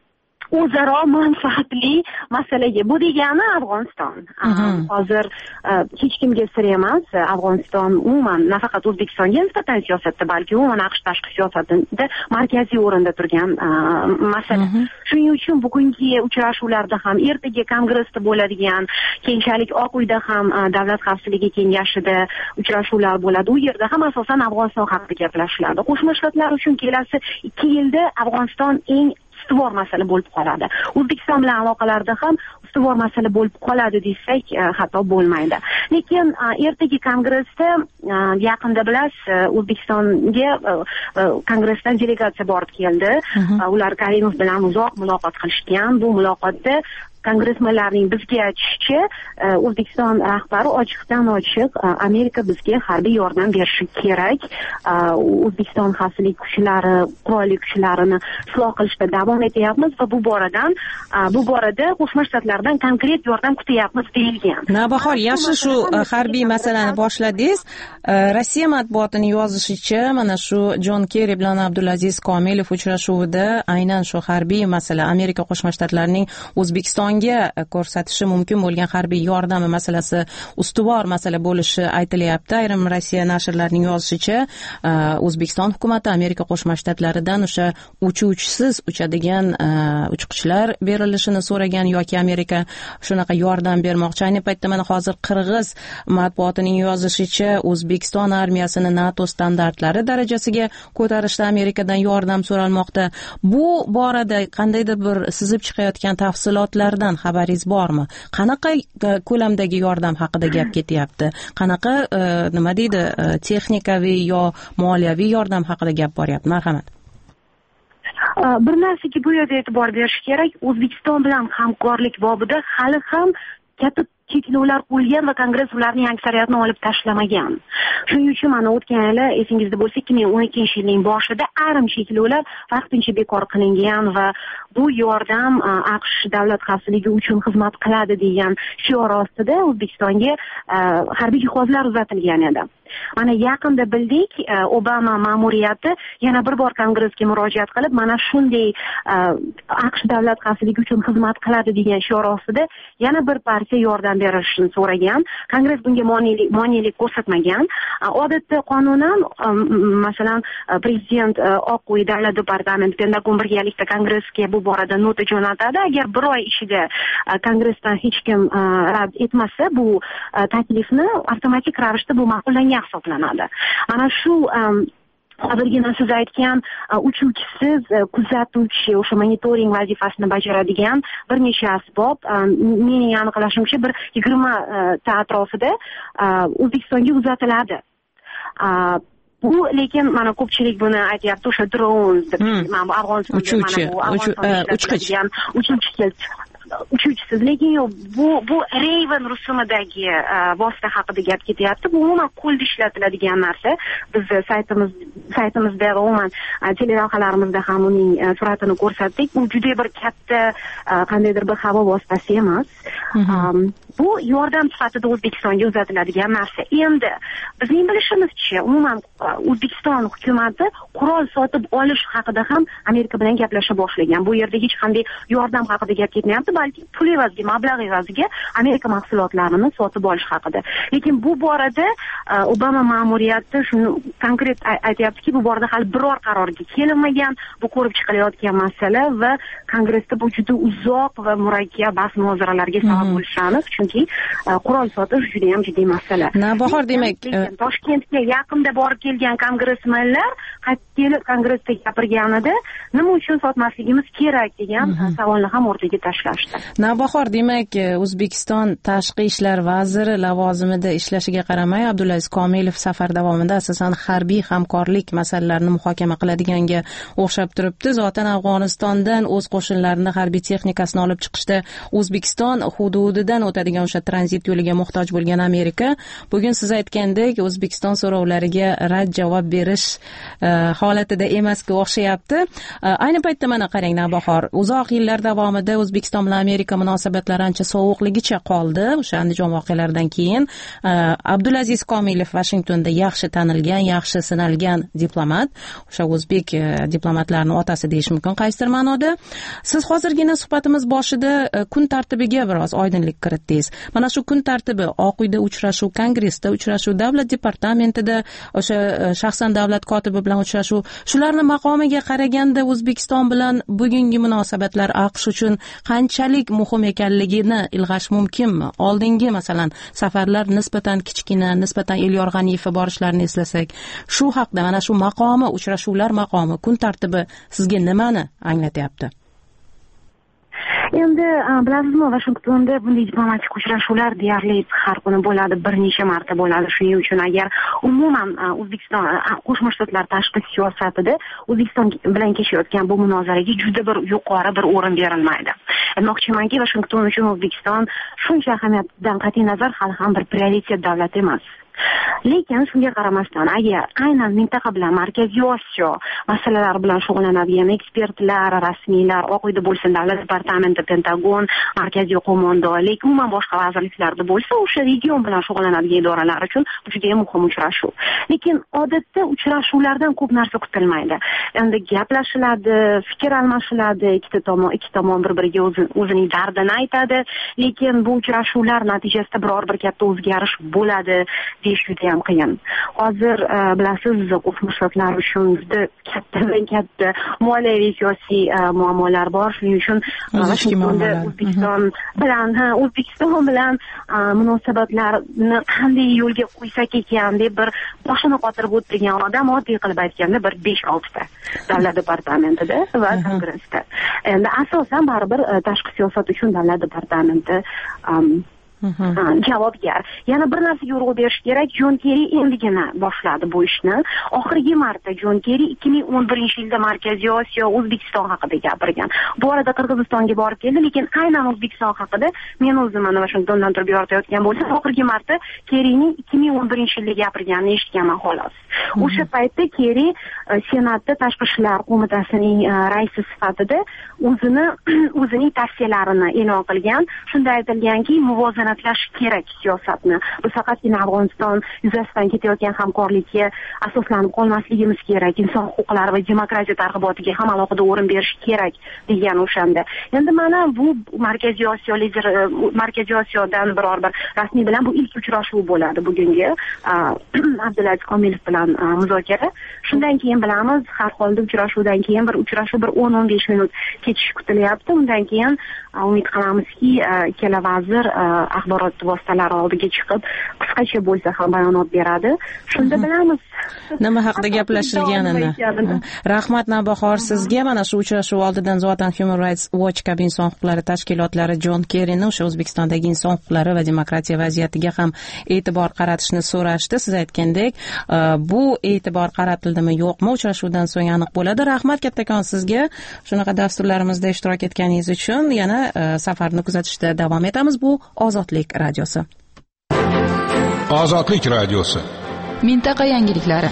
o'zaro manfaatli masalaga. Bu degani Afg'oniston. Hozir hech kimga sir emas, Afg'oniston umuman nafaqat O'zbekistonga nisbatan siyosatda, balki umuman AQSh tashqi siyosatida markaziy o'rinda turgan masala. Shuning uchun bugungi uchrashuvlarda ham, ertaga kongressda bo'ladigan, keyinchalik Oq uyda ham Davlat xavfsizligi kengashida uchrashuvlar bo'ladi. U yerda ham asosan Afg'oniston haqida gaplashiladi. Qo'shma Shtatlar uchun kelasi 2 yilda Afg'oniston eng ustuvor masala bo'lib qoladi. O'zbekiston bilan aloqalarda ham ustuvor masala bo'lib qoladi desak xato bo'lmaydi. Lekin ertaga kongressda yaqinda bilasiz, O'zbekistonga kongressdan delegatsiya borib keldi. Ular Karimov bilan uzoq muloqot qilishgan. Bu muloqotda kongressmenlarning bizga aytishicha, O'zbekiston rahbari ochiqdan ochiq Amerika bizga harbiy yordam berishi kerak. O'zbekiston xavfsizlik kuchlari, qurolli kuchlarini isloh qilishda davom etyapmiz va bu borada Qo'shma Shtatlardan konkret yordam kutyapmiz deyilgan. Navbahor, yaxshi shu harbiy masalani boshladingiz. Rossiya matbuotining yozishicha, mana shu Jon Kerri bilan Abdulaziz Komilov uchrashuvida aynan shu harbiy masala, Amerika Qo'shma Shtatlarining O'zbekiston ko'rsatishi mumkin bo'lgan harbiy yordami masalasi ustuvor masala bo'lishi aytilyapti. Ayrim Rossiya nashrlarining yozishicha, O'zbekiston hukumati Amerika Qo'shma Shtatlaridan o'sha uchuvchisiz uchadigan uchqichlar berilishini so'ragan yoki Amerika shunaqa yordam bermoqchi. Ayni paytda mana hozir Qirg'iz matbuotining yozishicha, O'zbekiston armiyasini NATO standartlari darajasiga ko'tarishda Amerikadan yordam so'ralmoqda. Bu borada qandaydir bir sizib chiqayotgan tafsilotlar xabaringiz bormi? Qanaqa ko'lamdagi yordam haqida gap ketyapti? Qanaqa nima deydi, texnikaviy yo moliyaviy yordam haqida gap boryapti? Marhamat. Bir narsaga bu yerda e'tibor berish kerak. O'zbekiston bilan hamkorlik bobida hali ham katta cheklovlar qo'yilgan va kongress ularning aksariyatini olib tashlamagan. Shuning uchun mana o'tgan yili esingizda bo'lsa 2012-yilning boshida ayrim cheklovlar vaqtincha bekor qilingan va bu yordam AQSh davlat xavfsizligi uchun xizmat qiladi degan shior ostida O'zbekistonga harbiy jihozlar uzatilgan edi. Mana yaqinda bildik, Obama ma'muriyati yana bir bor kongressga murojaat qilib, mana shunday AQSh davlat xavfsizligi uchun xizmat qiladi degan shior ostida yana bir partiya yordam berishini so'ragan. Kongress bunga monelik ko'rsatmagan. Odatda qonunan, masalan, prezident Oq uy davlat departamenti Pentagon birgalikda kongressga bu borada nota jo'natadi. Agar bir oy ichida kongressdan hech kim rad etmasa, bu taklifni avtomatik ravishda bu ma'qullangan hisoblanadi. Ana shu hozirgina siz aytgan uchuvchisiz kuzatuvchi, o'sha monitoring vazifasini bajaradigan bir necha asbob, mening aniqlashimcha bir 20 ta atrofida O'zbekistonga uzatiladi. Bu lekin mana ko'pchilik buni aytyapti, o'sha drone deb, mana bu Afg'onistonda uchuvchi uchuvchisiz, lekin yo'q, bu Raven rusumidagi vosita haqida gap ketyapti. Bu umuman qo'lda ishlatiladigan narsa. Biz saytimizda va umuman telelavhalarimizda ham uning suratini ko'rsatdik. Bu juda bir katta qandaydir bir havo vositasi emas. Bu yordam sifatida O'zbekistonga uzatiladigan narsa. Endi bizning bilishimizcha, umuman O'zbekiston hukumati qurol sotib olish haqida ham Amerika bilan gaplasha boshlagan. Bu yerda hech qanday yordam haqida gap ketmayapti, balki pul evaziga, mablag' evaziga Amerika mahsulotlarini sotib olish haqida. Lekin bu borada Obama ma'muriyati shuni konkret aytayaptiki, bu borada hali biror qarorga kelinmagan, bu ko'rib chiqilayotgan masala va kongressda bu juda uzoq va murakkab bahs-munozaralarga sabab bo'lishi aniq, chunki qurol sotish juda ham jiddiy masala. Navbahor, demak, Toshkentga yaqinda borib kelgan kongressmenlar kelib kongressda gapirganida nima uchun sotmasligimiz kerak degan savolni ham o'rtaga tashlashdi. Navbahor, demak, O'zbekiston tashqi ishlar vaziri lavozimida ishlashiga qaramay, Abdulaziz Komilov safar davomida asosan harbiy hamkorlik masalalarini muhokama qiladiganga o'xshab turibdi. Zotan Afg'onistondan o'z qo'shinlarini, harbiy texnikasini olib chiqishda O'zbekiston hududidan o'tadigan degan o'sha tranzit yo'liga muhtoj bo'lgan Amerika bugun siz aytgandek O'zbekiston so'rovlariga rad javob berish holatida emasga o'xshayapti. Ayni paytda mana qarang Navbahor, uzoq yillar davomida O'zbekiston bilan Amerika munosabatlari ancha sovuqligicha qoldi. O'sha Andijon voqealaridan keyin Abdulaziz Komilov Vashingtonda yaxshi tanilgan, yaxshi sinalgan diplomat, o'sha o'zbek diplomatlarning otasi deyish mumkin qaysidir ma'noda. Siz hozirgina suhbatimiz boshida kun tartibiga biroz oydinlik kiritdingiz. Mana shu kun tartibi Oq uyda uchrashuv, Kongressda uchrashuv, davlat departamentida o'sha shaxsan davlat kotibi bilan uchrashuv, shularning maqomiga qaraganda O'zbekiston bilan bugungi munosabatlar AQSh uchun qanchalik muhim ekanligini ilg'ash mumkinmi? Oldingi masalan safarlar nisbatan kichkina, nisbatan Elyor G'aniyevga borishlarini eslasak, shu haqda mana shu maqomi, uchrashuvlar maqomi, kun tartibi sizga nimani anglatyapti? Endi bilasizmi, Vashingtonda bunday diplomatik uchrashuvlar deyarli har kuni bo'ladi, bir necha marta bo'ladi. Shuning uchun agar umuman O'zbekiston Qo'shma Shtatlar tashqi siyosatida O'zbekiston bilan kechayotgan bu munozaraga juda bir yuqori bir o'rin berilmaydi. Aytmoqchimanki, Vashington uchun O'zbekiston shuncha ahamiyatdan qat'iy nazar hali ham bir prioritet davlat emas. Lekin shunga qaramasdan, agar aynan mintaqa bilan Markaziy Osiyo masalalari bilan shug'ullanadigan ekspertlar, rasmiylar, Oq uyda bo'lsin, Davlat departamenti, Pentagon, Markaziy qo'mondonlik, umuman boshqa vazirliklarda bo'lsa, o'sha region bilan shug'ullanadigan idoralar uchun bu juda ham muhim uchrashuv. Lekin odatda uchrashuvlardan ko'p narsa kutilmaydi. Endi gaplashiladi, fikr almashiladi, ikki tomon bir-biriga o'zining dardini aytadi, lekin bu uchrashuvlar natijasida biror bir katta o'zgarish bo'ladi deyish juda ham qiyin. Hozir bilasiz, Qo'shma Shtatlar uchun juda katta moliyaviy siyosiy muammolar bor. Shuning uchun O'zbekiston bilan munosabatlarni qanday yo'lga qo'ysak ekan deb bir boshini qotirib o'tirgan odam, oddiy qilib aytganda bir 5-6 ta davlat departamentida va kongressda. Endi asosan baribir tashqi siyosat uchun davlat departamenti javobgar. Yana bir narsaga urg'u berish kerak. Jon Kerri endigina boshladi bu ishni. Oxirgi marta Jon Kerri 2011-yilda Markaziy Osiyo, O'zbekiston haqida gapirgan. Bu orada Qirg'izistonga borib keldi, lekin aynan O'zbekiston haqida men o'zim mana Vashingtondan turib yoritayotgan bo'lsam, oxirgi marta Kerrining 2011-yilda gapirganini eshitganman xolos. O'sha paytda Kerri Senatda Tashqi ishlar qo'mitasining raisi sifatida o'zining tavsiyalarini e'lon qilgan. Shunda aytilganki, muvozanatlash kerak siyosatni. Bu faqatgina Afg'oniston yuzasidan ketayotgan hamkorlikka asoslanib qolmasligimiz kerak. Inson huquqlari va demokratiya targ'ibotiga ham alohida o'rin berish kerak degan o'shanda. Endi mana bu Markaziy Osiyo lideri, Markaziy Osiyodan biror bir rasmiy bilan bu ilk uchrashuv bo'ladi bugungi Abdulaziz Komilov bilan muzokara. Shundan keyin bilamiz, har holda uchrashuvdan keyin bir 10-15 minut kechish kutilyapti. Undan keyin umid qilamizki, ikkala vazir axborot vositalari oldiga chiqib, qisqacha bo'lsa ham bayonot beradi. Shunda bilamiz nima haqida gaplashilganini. Rahmat Navbahor sizga. Mana shu uchrashuv oldidan zotan Human Rights Watch kabi inson huquqlari tashkilotlari Jon Kerrini o'sha O'zbekistondagi inson huquqlari va demokratiya vaziyatiga ham e'tibor qaratishni so'rashdi. Siz aytgandek, bu e'tibor qaratildimi yo'qmi, uchrashuvdan so'ng aniq bo'ladi. Rahmat kattakon sizga shunaqa dasturlarimizda ishtirok etganingiz uchun. Yana safarni kuzatishda davom etamiz. Bu Ozodlik radiosi. Ozodlik radiosi. Mintaqa yangiliklari.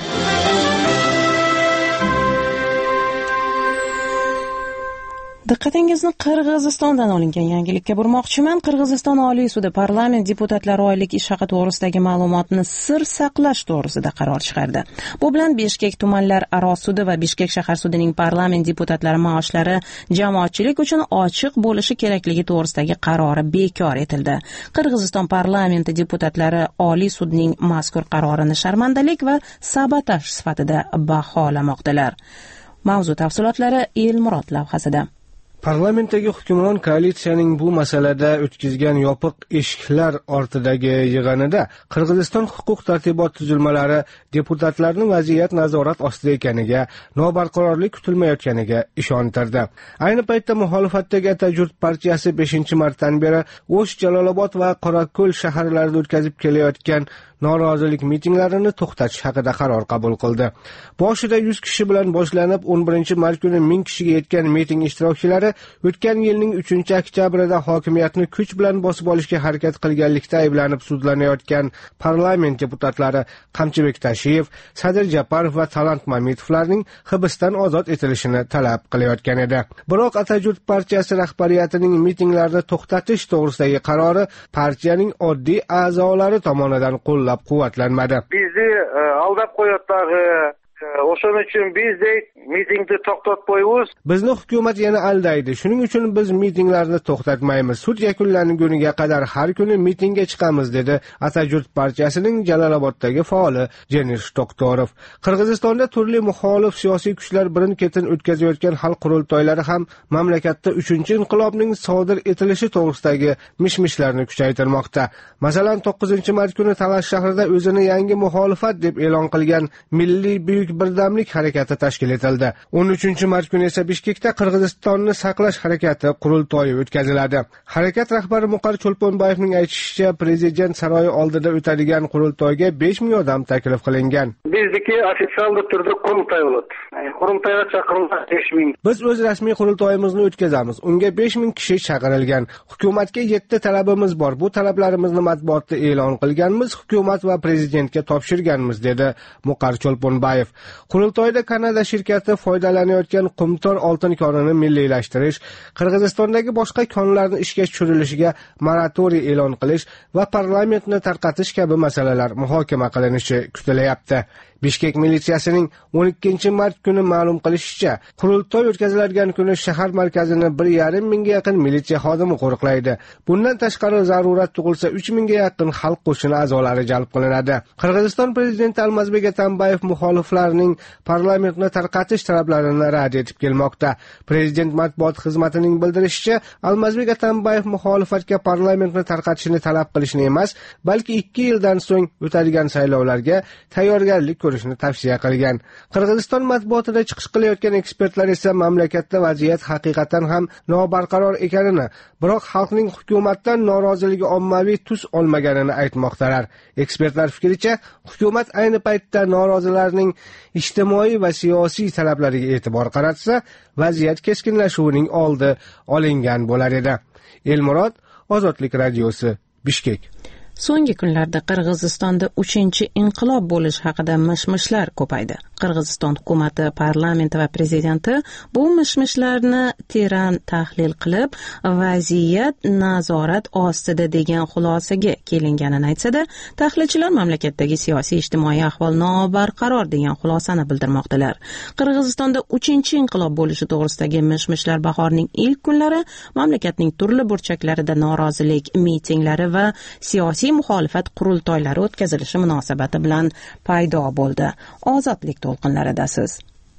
Diqqatingizni Qirg'izistondan olingan yangilikka burmoqchiman. Qirg'iziston Oliy sudi parlament deputatlari oylik ish haqi to'g'risidagi ma'lumotni sir saqlash to'g'risida qaror chiqardi. Bu bilan Bishkek tumanlar aro sudi va Bishkek shahar sudining parlament deputatlari maoshlari jamoatchilik uchun ochiq bo'lishi kerakligi to'g'risidagi qarori bekor etildi. Qirg'iziston parlamenti deputatlari Oliy sudning mazkur qarorini sharmandalik va sabotaj sifatida baholamoqdalar. Mavzu tafsilotlari Elmurod lavhasida. Parlamentdagi hukmron koalitsiyaning bu masalada o'tkazgan yopiq eshiklar ortidagi yig'inida Qirg'iziston huquq tartibot tuzilmalari deputatlarning vaziyat nazorat ostida ekaniga, nobarqarorlik kutilmayotganiga ishontirdi. Ayni paytda muxolifatdagi Atajurt partiyasi 5-martadan beri O'sh, Jalolobod va Qorako'l shaharlarida o'tkazib kelayotgan norozilik mitinglarini to'xtatish haqida qaror qabul qildi. Boshida 100 kishi bilan boshlanib 11-mart kuni 1000 kishiga yetgan miting ishtirokchilari o'tgan yilning 3-oktyabrida hokimiyatni kuch bilan bosib olishga harakat qilganlikda ayblanib sudlanayotgan parlament deputatlari Qamchibek Tashiyev, Sadir Japarov va Talant Mamitovlarning hibsdan ozod etilishini talab qilayotgan edi. Biroq Atajurt partiyasi rahbariyatining mitinglarni to'xtatish to'g'risidagi qarori partiyaning oddiy a'zolari tomonidan qo'llab-quvvatlanmadi. Bizni aldab qo'yotdagi o'shaning uchun biz mitingni to'xtatmaymiz. Bizni hukumat yana aldaydi. Shuning uchun biz mitinglarni to'xtatmaymiz. Sud yakunlanguniga qadar har kuni mitingga chiqamiz, dedi Atajurt partiyasining Jaloloboddagi faoli Jenir Doktorov. Qirg'izistonda turli muxolif siyosiy kuchlar birin-ketin o'tkazayotgan xalq qurultoylari ham mamlakatda 3-inqilobning sodir etilishi to'g'risidagi mish-mishlarni kuchaytirmoqda. Masalan, 9-mart kuni Talash shahrida o'zini yangi muxolifat deb e'lon qilgan Milliy buyuk birdamlik harakati tashkil etildi. 13-mart kuni esa Bishkekda Qirg'izistonni saqlash harakati qurultoyi o'tkaziladi. Harakat rahbari Muqar Cho'lponbayevning aytishicha, prezident saroyi oldida o'tadigan qurultoyga 5000 odam taklif qilingan. Bizniki ofitsial turda qurultoy bo'ladi. Qurultoyga chaqirilgan 5000. Biz o'z rasmiy qurultoyimizni o'tkazamiz. Unga 5000 kishi chaqirilgan. Hukumatga 7 talabimiz bor. Bu talablarimizni matbuotda e'lon qilganmiz, hukumat va prezidentga topshirganmiz, dedi Muqar Cho'lponbayev. Qurultoyda Kanada shirkati foydalanayotgan qumtor oltin konini milliylashtirish, Qirg'izistondagi boshqa konlarni ishga tushirilishiga moratoriy e'lon qilish va parlamentni tarqatish kabi masalalar muhokama qilinishi kutilayapti. Bishkek militsiyasining 12-mart kuni ma'lum qilishicha, qurultoy o'tkaziladigan kuni shahar markazini 1,5 mingga yaqin militsiya xodimi qo'riqlaydi. Bundan tashqari zarurat tug'ilsa 3000 ga yaqin xalq qo'shini a'zolari jalb qilinadi. Qirg'iziston prezidenti Almazbek Atambayev muxoliflarning parlamentni tarqatish talablarini rad etib kelmoqda. Prezident matbuot xizmatining bildirishicha, Almazbek Atambayev muxolifatga parlamentni tarqatishni talab qilishni emas, balki 2 yildan so'ng o'tadigan saylovlarga tayyorgarlik ko'rishni tavsiya qilgan. Qirg'iziston matbuotida chiqish qilayotgan ekspertlar esa mamlakatda vaziyat haqiqatan ham nobarqaror ekanini, biroq xalqning hukumatdan noroziligi ommaviy tus olmaganini aytmoqdalar. Ekspertlar fikricha, hukumat ayni paytda norozilarning ijtimoiy va siyosiy talablariga e'tibor qaratsa, vaziyat keskinlashuvining oldi olingan bo'lar edi. Elmurod, Ozodlik radiosi, Bishkek. So'nggi kunlarda Qirg'izistonda 3-inqilob bo'lish haqida mish-mishlar ko'paydi. Qirg'iziston hukumati, parlamenti va prezidenti bu mish-mishlarni teran tahlil qilib, vaziyat nazorat ostida degan xulosaga kelinganini aytsa-da, tahlilchilar mamlakatdagi siyosiy ijtimoiy ahvol nobarqaror degan xulosani bildirmoqdalar. Qirg'izistonda 3-inqilob bo'lishi to'g'risidagi mish-mishlar bahorning ilk kunlari mamlakatning turli burchaklarida norozilik mitinglari va siyosiy muxolifat qurultoylari o'tkazilishi munosabati bilan paydo bo'ldi. Ozodlik to'lqinlaridasiz.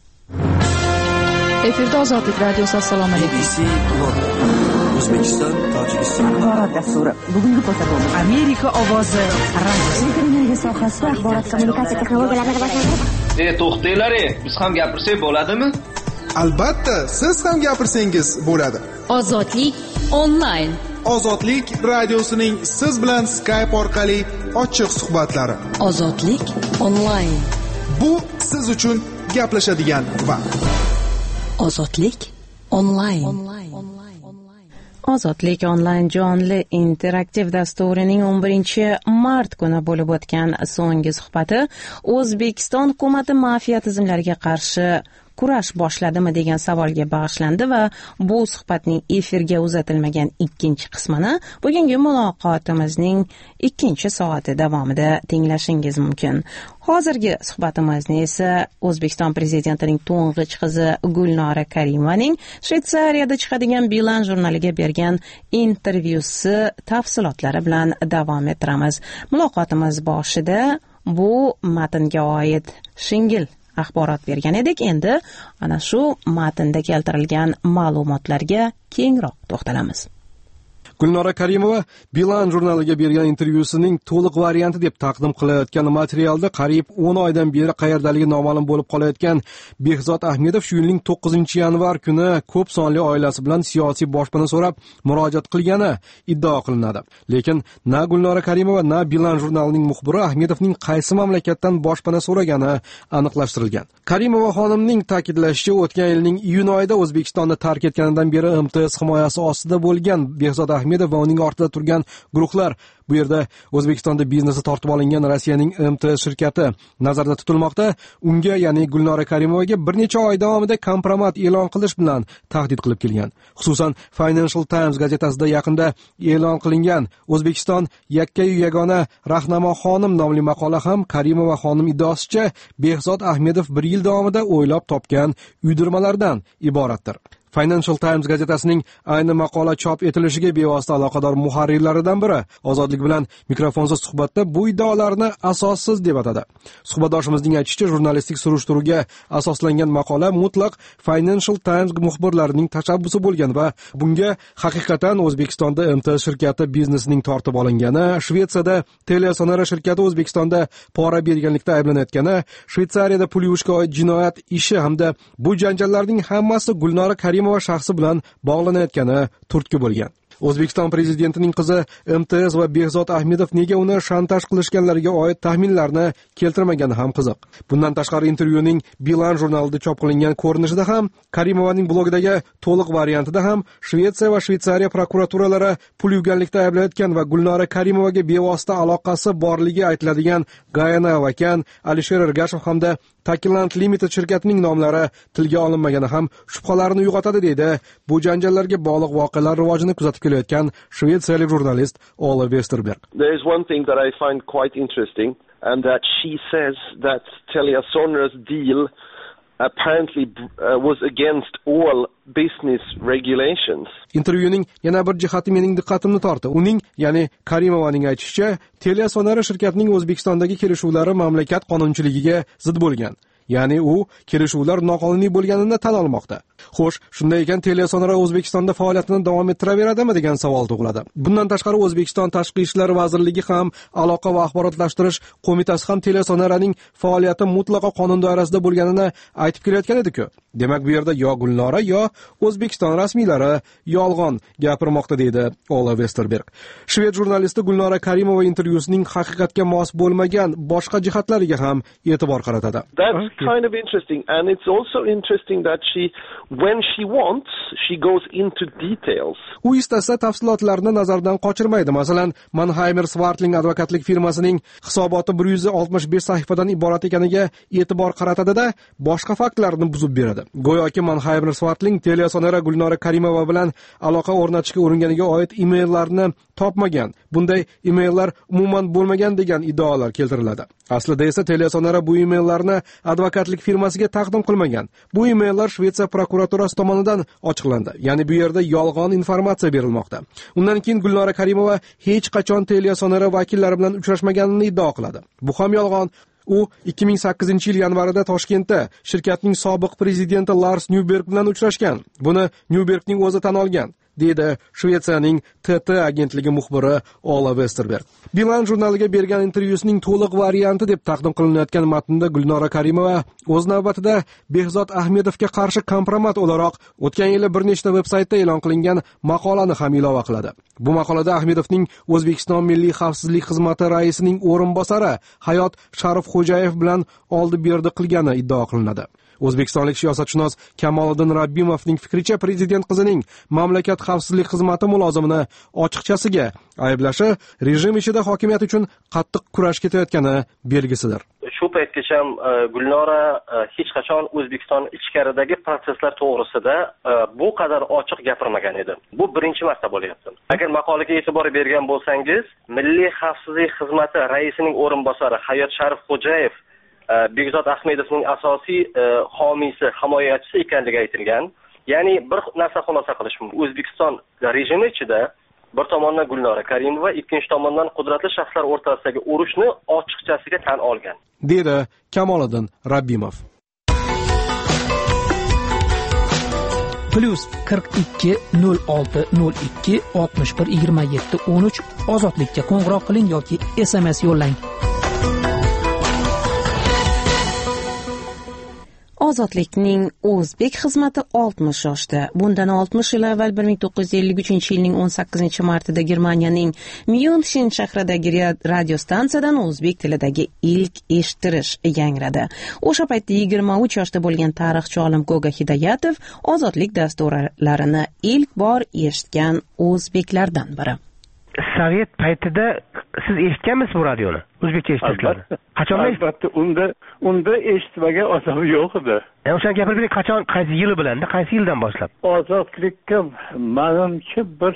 Efirda Ozodlik radiosi. Assalomu alaykum. O'zbekiston, Tojikiston axborot dasturi. Bugungi ko'rsatuv Amerika ovozi radiosi. Energiya sohasida axborot kommunikatsiya texnologiyalari rivojlanadi. To'xtanglar, biz ham gapirsak bo'ladimi? Albatta, siz ham gapirsangiz bo'ladi. Ozodlik onlayn. Ozodlik radiosining siz bilan Skype orqali ochiq suhbatlari. Ozodlik onlayn. Bu siz uchun gaplashadigan vaqt. Ozodlik onlayn. Ozodlik onlayn jonli interaktiv dasturining 11-mart kuni bo'lib o'tgan so'nggi suhbati O'zbekiston hukumati mafiya tizimlariga qarshi kurash boshladimi degan savolga bag'ishlandi va bu suhbatning efirga uzatilmagan ikkinchi qismini bugungi muloqotimizning 2-soati davomida tinglashingiz mumkin. Hozirgi suhbatimizni esa O'zbekiston prezidentining to'ng'ich qizi Gulnora Karimovaning Shveysariyada chiqadigan Bilan jurnaliga bergan intervyusi tafsilotlari bilan davom ettiramiz. Muloqotimiz boshida bu matnga oid shingil axborot bergan edik. Endi ana shu matnda keltirilgan ma'lumotlarga kengroq to'xtalamiz. Gulnora Karimova Bilan jurnaliga bergan intervyusining to'liq varianti deb taqdim qilayotgan materialda qariyb 10 oydan beri qayerdaligi noma'lum bo'lib qolayotgan Behzod Ahmedov shu yilning 9-yanvar kuni ko'p sonli oilasi bilan siyosiy boshpana so'rab murojaat qilgani iddao qilinadi. Lekin na Gulnora Karimova na Bilan jurnalining muxbiri Ahmedovning qaysi mamlakatdan boshpana so'ragani aniqlashtirilgan. Karimova xonimning ta'kidlashicha, o'tgan yilning iyun oyida O'zbekistonni tark etganidan beri MTS himoyasi ostida bo'lgan Behzod Ahmedov va uning ortida turgan guruhlar bu yerda O'zbekistonda biznesi tortib olingan Rossiyaning MTS shirkati nazarda tutilmoqda. Unga, ya'ni Gulnora Karimovaga bir necha oy davomida kompromat e'lon qilish bilan tahdid qilib kelgan. Xususan, Financial Times gazetasida yaqinda e'lon qilingan O'zbekiston yakkayu yagona rahnamo xonim nomli maqola ham Karimova xonim iddaosicha Behzod Ahmedov bir yil davomida o'ylab topgan uydirmalardan iboratdir. Financial Times gazetasining ayni maqola chop etilishiga bevosita aloqador muharrirlaridan biri Ozodlik bilan mikrofonsiz suhbatda bu iddaolarni asossiz deb atadi. Suhbatdoshimizning aytishicha, jurnalistik surishtiruvga asoslangan maqola mutlaq Financial Times muxbirlarining tashabbusi bo'lgan va bunga haqiqatan O'zbekistonda MTS shirkati biznesining tortib olingani, Shvetsiyada Telesonera shirkati O'zbekistonda pora berganlikda ayblanayotgani, Shvetsariyada pul yuvishga oid jinoyat ishi hamda bu janjallarning hammasi Gulnora Karimova shaxsi bilan bog'lanayotgani turtki bo'lgan. O'zbekiston prezidentining qizi MTS va Behzod Ahmedov nega uni shantaj qilishganlariga oid taxminlarni keltirmagani ham qiziq. Bundan tashqari intervyuning Bilan jurnalida chop qilingan ko'rinishida ham, Karimovaning blogidagi to'liq variantida ham Shvetsiya va Shvetsariya prokuraturalari pul yuvganlikda ayblayotgan va Gulnora Karimovaga bevosita aloqasi borligi aytiladigan Gayana Vakan, Alisher Ergashev hamda Takiland Limited shirkatining nomlari tilga olinmagani ham shubhalarni uyg'otadi deydi bu janjallarga bog'liq voqealar rivojini kuzatib kelayotgan shvetsiyalik jurnalist Ola Westerberg. There is one thing that I find quite interesting, and that she says that Telia Soneра's deal apparently was against all business regulations. Intervyuning yana bir jihati mening diqqatimni tortdi. Uning, ya'ni Karimovaning aytishicha, Telia Sonera shirkatining O'zbekistondagi kelishuvlari mamlakat qonunchiligiga zid bo'lgan. Ya'ni u kelishuvlar noqonuniy bo'lganini tan olmoqda. Xo'sh, shunday ekan Telia Sonera O'zbekistonda faoliyatini davom ettiraveradimi degan savol tug'iladi. Bundan tashqari O'zbekiston Tashqi ishlar vazirligi ham, Aloqa va axborotlashtirish qo'mitasi ham Telia Soneraning faoliyati mutlaqo qonun doirasida bo'lganini aytib kelayotgan edi-ku. Demak, bu yerda yo Gulnora yo O'zbekiston rasmiylari yolg'on gapirmoqda deydi Ola Westerberg. Shved jurnalisti Gulnora Karimova intervyusining haqiqatga mos bo'lmagan boshqa jihatlariga ham e'tibor qaratadi. That's kind of interesting, and it's also interesting that when she wants, she goes into details. U istasa tafsilotlarni nazardan qochirmaydi. Masalan, Mannheimer Swartling advokatlik firmasining hisoboti 165 sahifadan iborat ekaniga e'tibor qaratadi-da, boshqa faktlarni buzib beradi. Go'yoki Mannheimer Swartling Telia Sonera Gulnora Karimova bilan aloqa o'rnatishga uringaniga oid emaillarni topmagan. Bunday emaillar umuman bo'lmagan degan iddaolar keltiriladi. Aslida esa Telia Sonera bu emaillarni advokatlik firmasiga taqdim qilmagan. Bu emaillar Shvetsiya prokuraturasi tomonidan ochiqlandi. Ya'ni bu yerda yolg'on informatsiya berilmoqda. Undan keyin Gulnora Karimova hech qachon Telia Sonera vakillari bilan uchrashmaganini iddao qiladi. Bu ham yolg'on. U 2008-yil yanvarida Toshkentda shirkatning sobiq prezidenti Lars Nyberg bilan uchrashgan. Buni Nybergning o'zi tan olgan, deydi Shvetsiyaning TT agentligi muxbiri Ola Westerberg. Bilan jurnaliga bergan intervyusining to'liq varianti deb taqdim qilinayotgan matnda Gulnora Karimova o'z navbatida Behzod Ahmedovga qarshi kompromat o'laroq o'tgan yili bir nechta veb-saytda e'lon qilingan maqolani ham ilova qiladi. Bu maqolada Ahmedovning O'zbekiston Milliy xavfsizlik xizmati raisining o'rinbosari Hayot Sharifxo'jayev bilan oldi-berdi qilgani iddao qilinadi. O'zbekistonlik siyosatshunos Kamoliddin Rabbimovning fikricha, prezident qizining mamlakat xavfsizlik xizmati mulozimini ochiqchasiga ayblashi rejim ichida hokimiyat uchun qattiq kurash ketayotgani belgisidir. Shu paytgacha Gulnora hech qachon O'zbekiston ichkaridagi proseslar to'g'risida bu qadar ochiq gapirmagan edi. Bu birinchi marta bo'lyapti. Agar maqolaga e'tibor bergan bo'lsangiz, Milliy xavfsizlik xizmati raisining o'rinbosari Hayot Sharifxo'jayev Behzod Ahmedovning asosiy homiysi, himoyachisi ekanligi aytilgan. Ya'ni bir narsa xulosa qilish mumkin. O'zbekiston rejimi ichida bir tomondan Gulnora Karimova, ikkinchi tomondan qudratli shaxslar o'rtasidagi urushni ochiqchasiga tan olgan, dedi Kamoliddin Rabbimov. +42 06 02 61 27 13 ozodlikka qo'ng'iroq qiling yoki SMS yo'llang. Ozodlikning o'zbek xizmati 60 oshdi. Bundan 60 yil avval 1953-yilning 18-martida Germaniyaning Myunxen shahridagi radiostansiyadan o'zbek tilidagi ilk eshittirish yangradi. O'sha paytda 23 yoshda bo'lgan tarixchi olim Goga Hidoyatov ozodlik dasturlarini ilk bor eshitgan o'zbeklardan biri. Sovet paytida siz eshitganmisiz bu radioni? O'zbekcha eshitishlarni. Qachondan albatta unda eshitmagan odam yo'q edi. O'shani gapirib bering, qachon, qaysi yili bilanda, qaysi yildan boshlab? Ozodlikka menimcha bir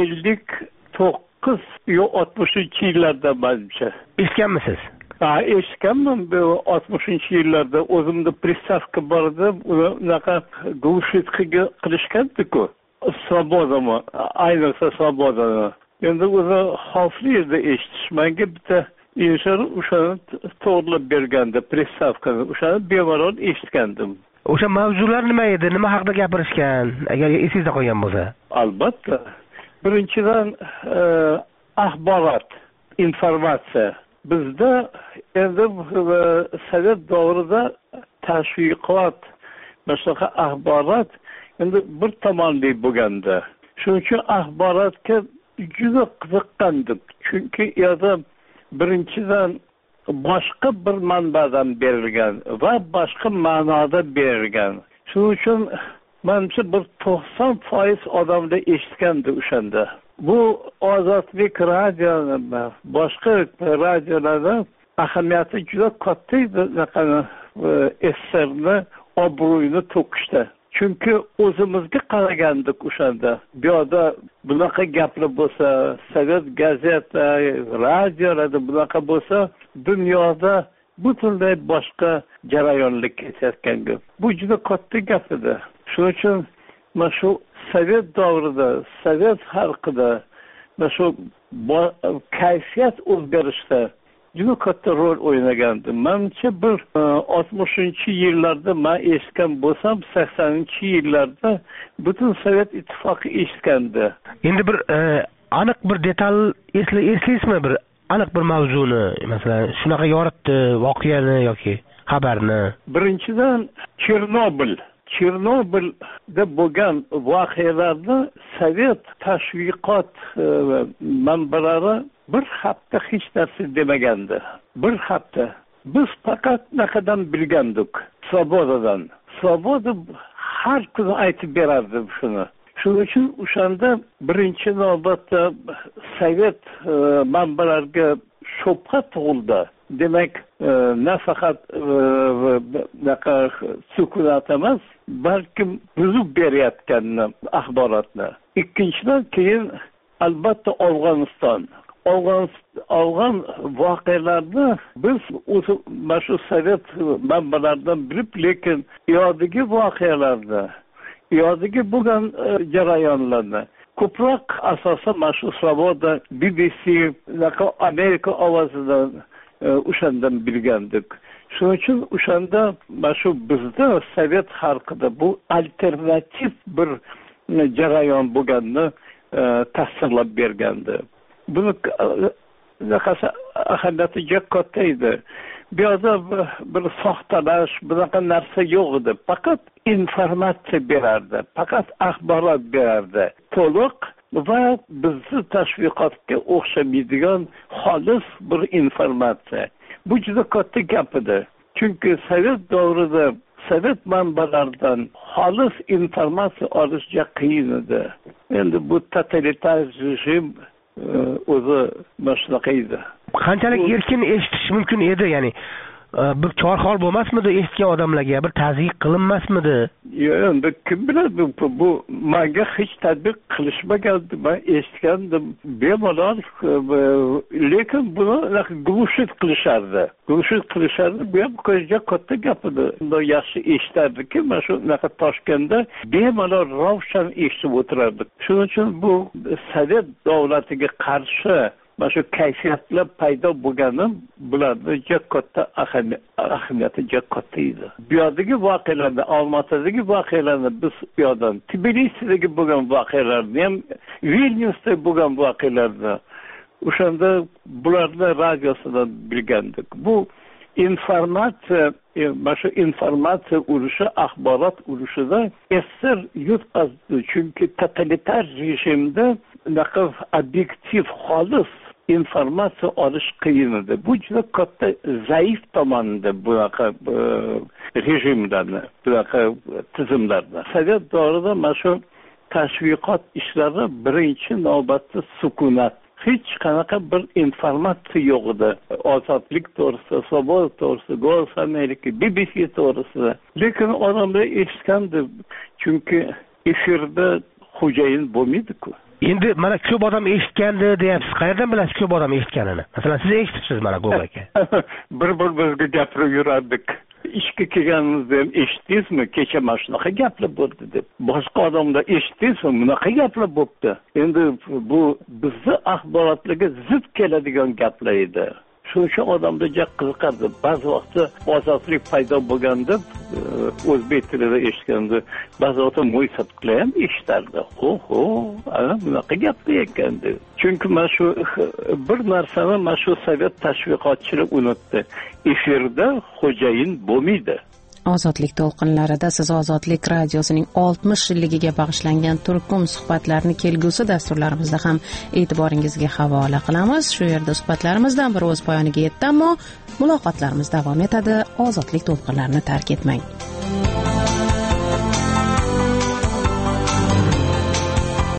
59 yo 60-yillarda menimcha. Eshitganmisiz? Eshitganman. 60-yillarda o'zimda pristavka bor edi. Unaqa g'ushitqiga qilishgan-ku. Svobodami, ayniqsa svobodani. Endi o'zi xavfli edi eshitish. Menga bitta inson o'shani to'g'rilab berganda, pristavkani, o'shani bemalol eshitgandim. O'sha mavzular nima edi? Nima haqida gapirishgan? Agar esingizda qolgan bo'lsa. Albatta. Birinchidan axborot, informatsiya. Bizda endi Sovet davrida tashviqot, boshqa axborot endi bir tomonli bo'lganda. Shuning uchun axborotga juda qiziqqandik. Chunki yerda birinchidan boshqa bir manbadan berilgan va boshqa ma'noda berilgan. Shuning uchun menimcha bir 90% odamda eshitgandi o'shanda. Bu ozodlik radioni boshqa radiolarda ahamiyati juda katta edi, SSRni obro'yini to'kishda. Chunki o'zimizga qaragandik o'shanda. Bu yerda bunaqa gaplar bo'lsa, Sovet gazeta, radiolarda bunaqa bo'lsa, dunyoda butunlay boshqa jarayonlar ketayotgan gap. Bu juda katta gap edi. Shuning uchun mana shu Sovet davrida, Sovet xalqida mana shu kayfiyat o'zgarishda juda katta rol o'ynagandi. Menimcha bir 60-yillarda men eshitgan bo'lsam, 80-yillarda butun Sovet ittifoqi eshitgandi. Endi bir aniq bir detal eslaysizmi, bir aniq bir mavzuni, masalan, shunaqa yoritdi voqeani yoki xabarni? Birinchidan Chernobylda bo'lgan voqealarni Sovet tashviqot manbalari bir hafta hech narsa demagandi. Bir hafta. Biz faqat naqadan bilgandik. Svobodadan. Svoboda har kuni aytib berardi shuni. Shuning uchun o'shanda birinchi navbatda Sovet manbalariga shubha tug'ildi. Demak, nafaqat sukunat emas, balkim buzib berayotgan axborotni. Ikkinchidan keyin albatta Afg'on voqealarni biz mana shu Sovet manbalaridan bilib, lekin yodagi voqealarni, yodagi bo'lgan jarayonlarni ko'proq asosan mana shu Svoboda, BBC, Amerika ovozidan o'shandan bilgandik. Shuning uchun o'shanda mana shu bizda Sovet xalqida bu alternativ bir jarayon bo'lganini tasvirlab bergandi. Buni ahamiyati juda katta edi. Bu yerda bir soxtalash, bunaqa narsa yo'q edi. Faqat informatsiya berardi, faqat axborot berardi. To'liq va bizni tashviqotga o'xshamaydigan xolis bir informatsiya. Bu juda katta gap edi. Chunki Sovet davrida Sovet manbalaridan xolis informatsiya olish juda qiyin edi. Endi bu totalitar rejim o'zi mana shunaqa edi. Qanchalik erkin eshitish mumkin edi, ya'ni bir chorxol bo'lmasmidi eshitgan odamlarga, bir tazyiq qilinmasmidi? Endi kim biladi, bu menga hech tadbiq qilishmagandi. Men eshitgandim bemalol, lekin buni g'ushit qilishardi. Bu ham juda katta gap edi. Unda yaxshi eshitardiki, mana shu Toshkentda bemalol ravshan eshitib o'tirardik. Shuning uchun bu Sovet davlatiga qarshi mana shu kayfiyatlar paydo bo'lgani bularni juda katta ahamiyati juda katta edi. Bu yerdagi voqealarni, Olmaotadagi voqealarni biz bu yerdan, Tbilisidagi bo'lgan voqealarni ham, Vilnyusda bo'lgan voqealarni o'shanda bularni radiosidan bilgandik. Bu informatsiya, mana shu informatsiya urushi, axborot urushida ta'sir yutqazdi. Chunki totalitar rejimda unaqa obyektiv, xolis informatsiya olish qiyin edi. Bu juda katta zaif tomoni bunaqa rejimlarni, bunaqa tizimlarni. Sovet davrida mana shu tashviqot ishlari birinchi navbatda sukunat. Hech qanaqa bir informatsiya yo'q edi. Ozodlik to'g'risida, Svoboda to'g'risida, Голос Amerika, BBC to'g'risida. Lekin odamlar eshitgandi, chunki efirda xo'jayin bo'lmaydi-ku. Endi mana ko'p odam eshitgandi deyapsiz. Qayerdan bilasiz ko'p odam eshitganini? Masalan, siz eshitibsiz mana Go'g aka. Bir-birimizga gapirib yurardik. ishga kelganimizda ham eshitdingizmi, kecha mana shunaqa gaplar bo'ldi deb. Boshqa odamlar eshitdingizmi, bunaqa gaplar bo'libdi. Endi bu bizni axborotlarga zid keladigan gaplar edi. Shuning uchun odamlar juda qiziqardi. Ba'zi vaqtda ozodlik paydo bo'lganda o'zbek tilida eshitganda, ba'zi vaqtda mo'ysatqilar ham eshitardi. Ho, ana bunaqa gaplar ekan deb. Chunki mana shu bir narsani mana shu sovet tashviqotchilar unutdi. Efirda xo'jayin bo'lmaydi. Ozodlik to'lqinlarida siz Ozodlik radiosining 60 yilligiga bag'ishlangan turkum suhbatlarni kelgusi dasturlarimizda ham e'tiboringizga havola qilamiz. Shu yerda suhbatlarimizdan biri o'z poyoniga yetdi, ammo muloqotlarimiz davom etadi. Ozodlik to'lqinlarini tark etmang.